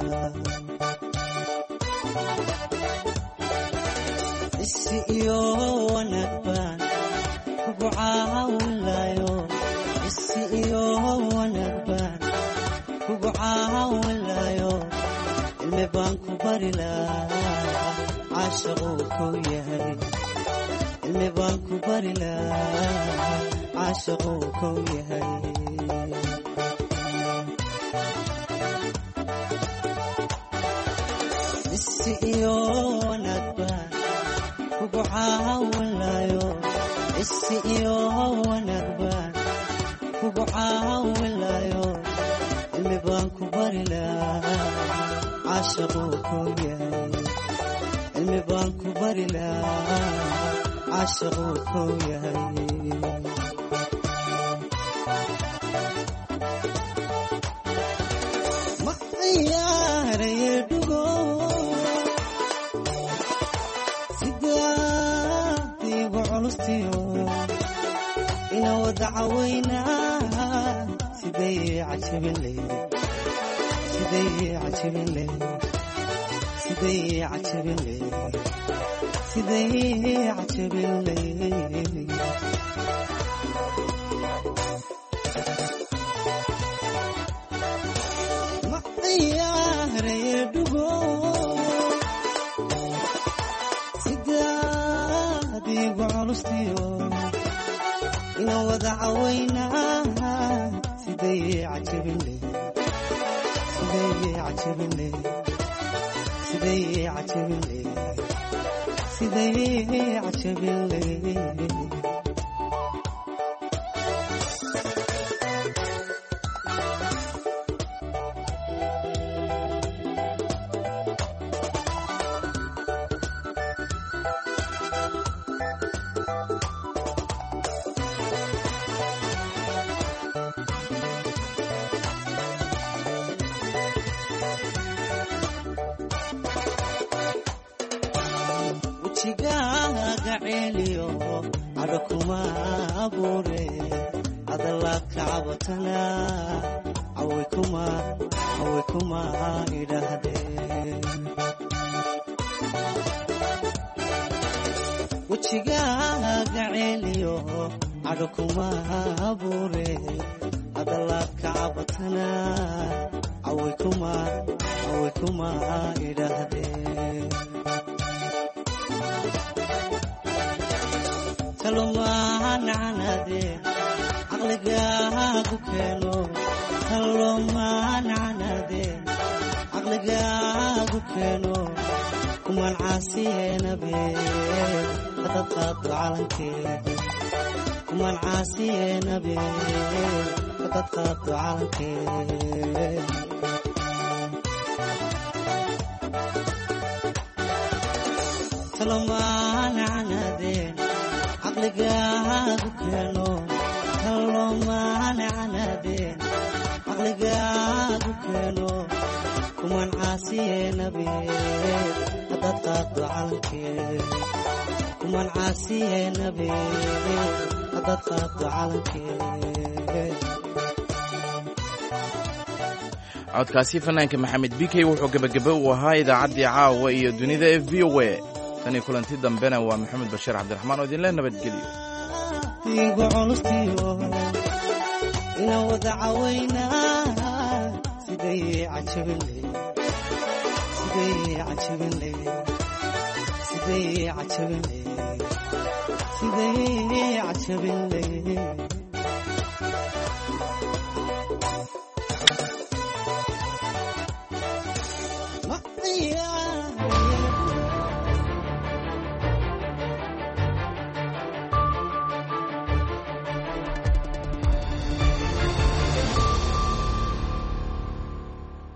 [SPEAKER 14] isi iyo wanaag baan kugu caawinlayo isi iyo wanaag baan kugu caawinlayo cilmi baan ku bari lahaa caashaquu kow yahay cilmi baan ku bari lahaa caashaquu kow yahay isi iyo wanaag baan kugu caawinlayo isi iyo wanaag baan kugu caawinlayo cilmi baan ku bari lahaa caashaquu kow yahay cilmi baan ku bari lahaa caashaquu kow yahay ma ciyaaraye dhugo sidaadiigu culustiyo ina wada cawaynaa siday cajabinley ma ciyaaraye dhugo sidaadiigu culustiyo ina wada cawaynaa siday cajabinley wajigaaga ceeliyo cadho kuma abuure adalaad ka cabatana caway kuma idhaahdeen wajigaaga ceeliyo cadho kuma abuure adalaad ka cabatana caway kuma idhaahdeen talomaanacnade caqligaagu keeno talomaanacnade caqligaagu keeno kumaan caasiyeenabe hadad qaado calankeed kumaan caasiyeenabe hadad qaado calankeed talomaanacnade caqligaagu keeno talomaanacnade caqligaagu keeno kuman caasiye nabi haddaad qaado calankeed kuman caasiye nabi haddaad qaado calankeed.
[SPEAKER 1] codkaasi fanaanka maxamed bikey wuxuu gebagebe u ahaa idaacaddii caawa iyo dunida ee v o a tanii kulanti dambena waa maxamed bashiir cabdiraxmaan oo idinle nabadgelyo.
[SPEAKER 14] igu culustiyo inaan wada cawaynaa siday cajabinley siday cajabinley siday cajabinley siday cajabinley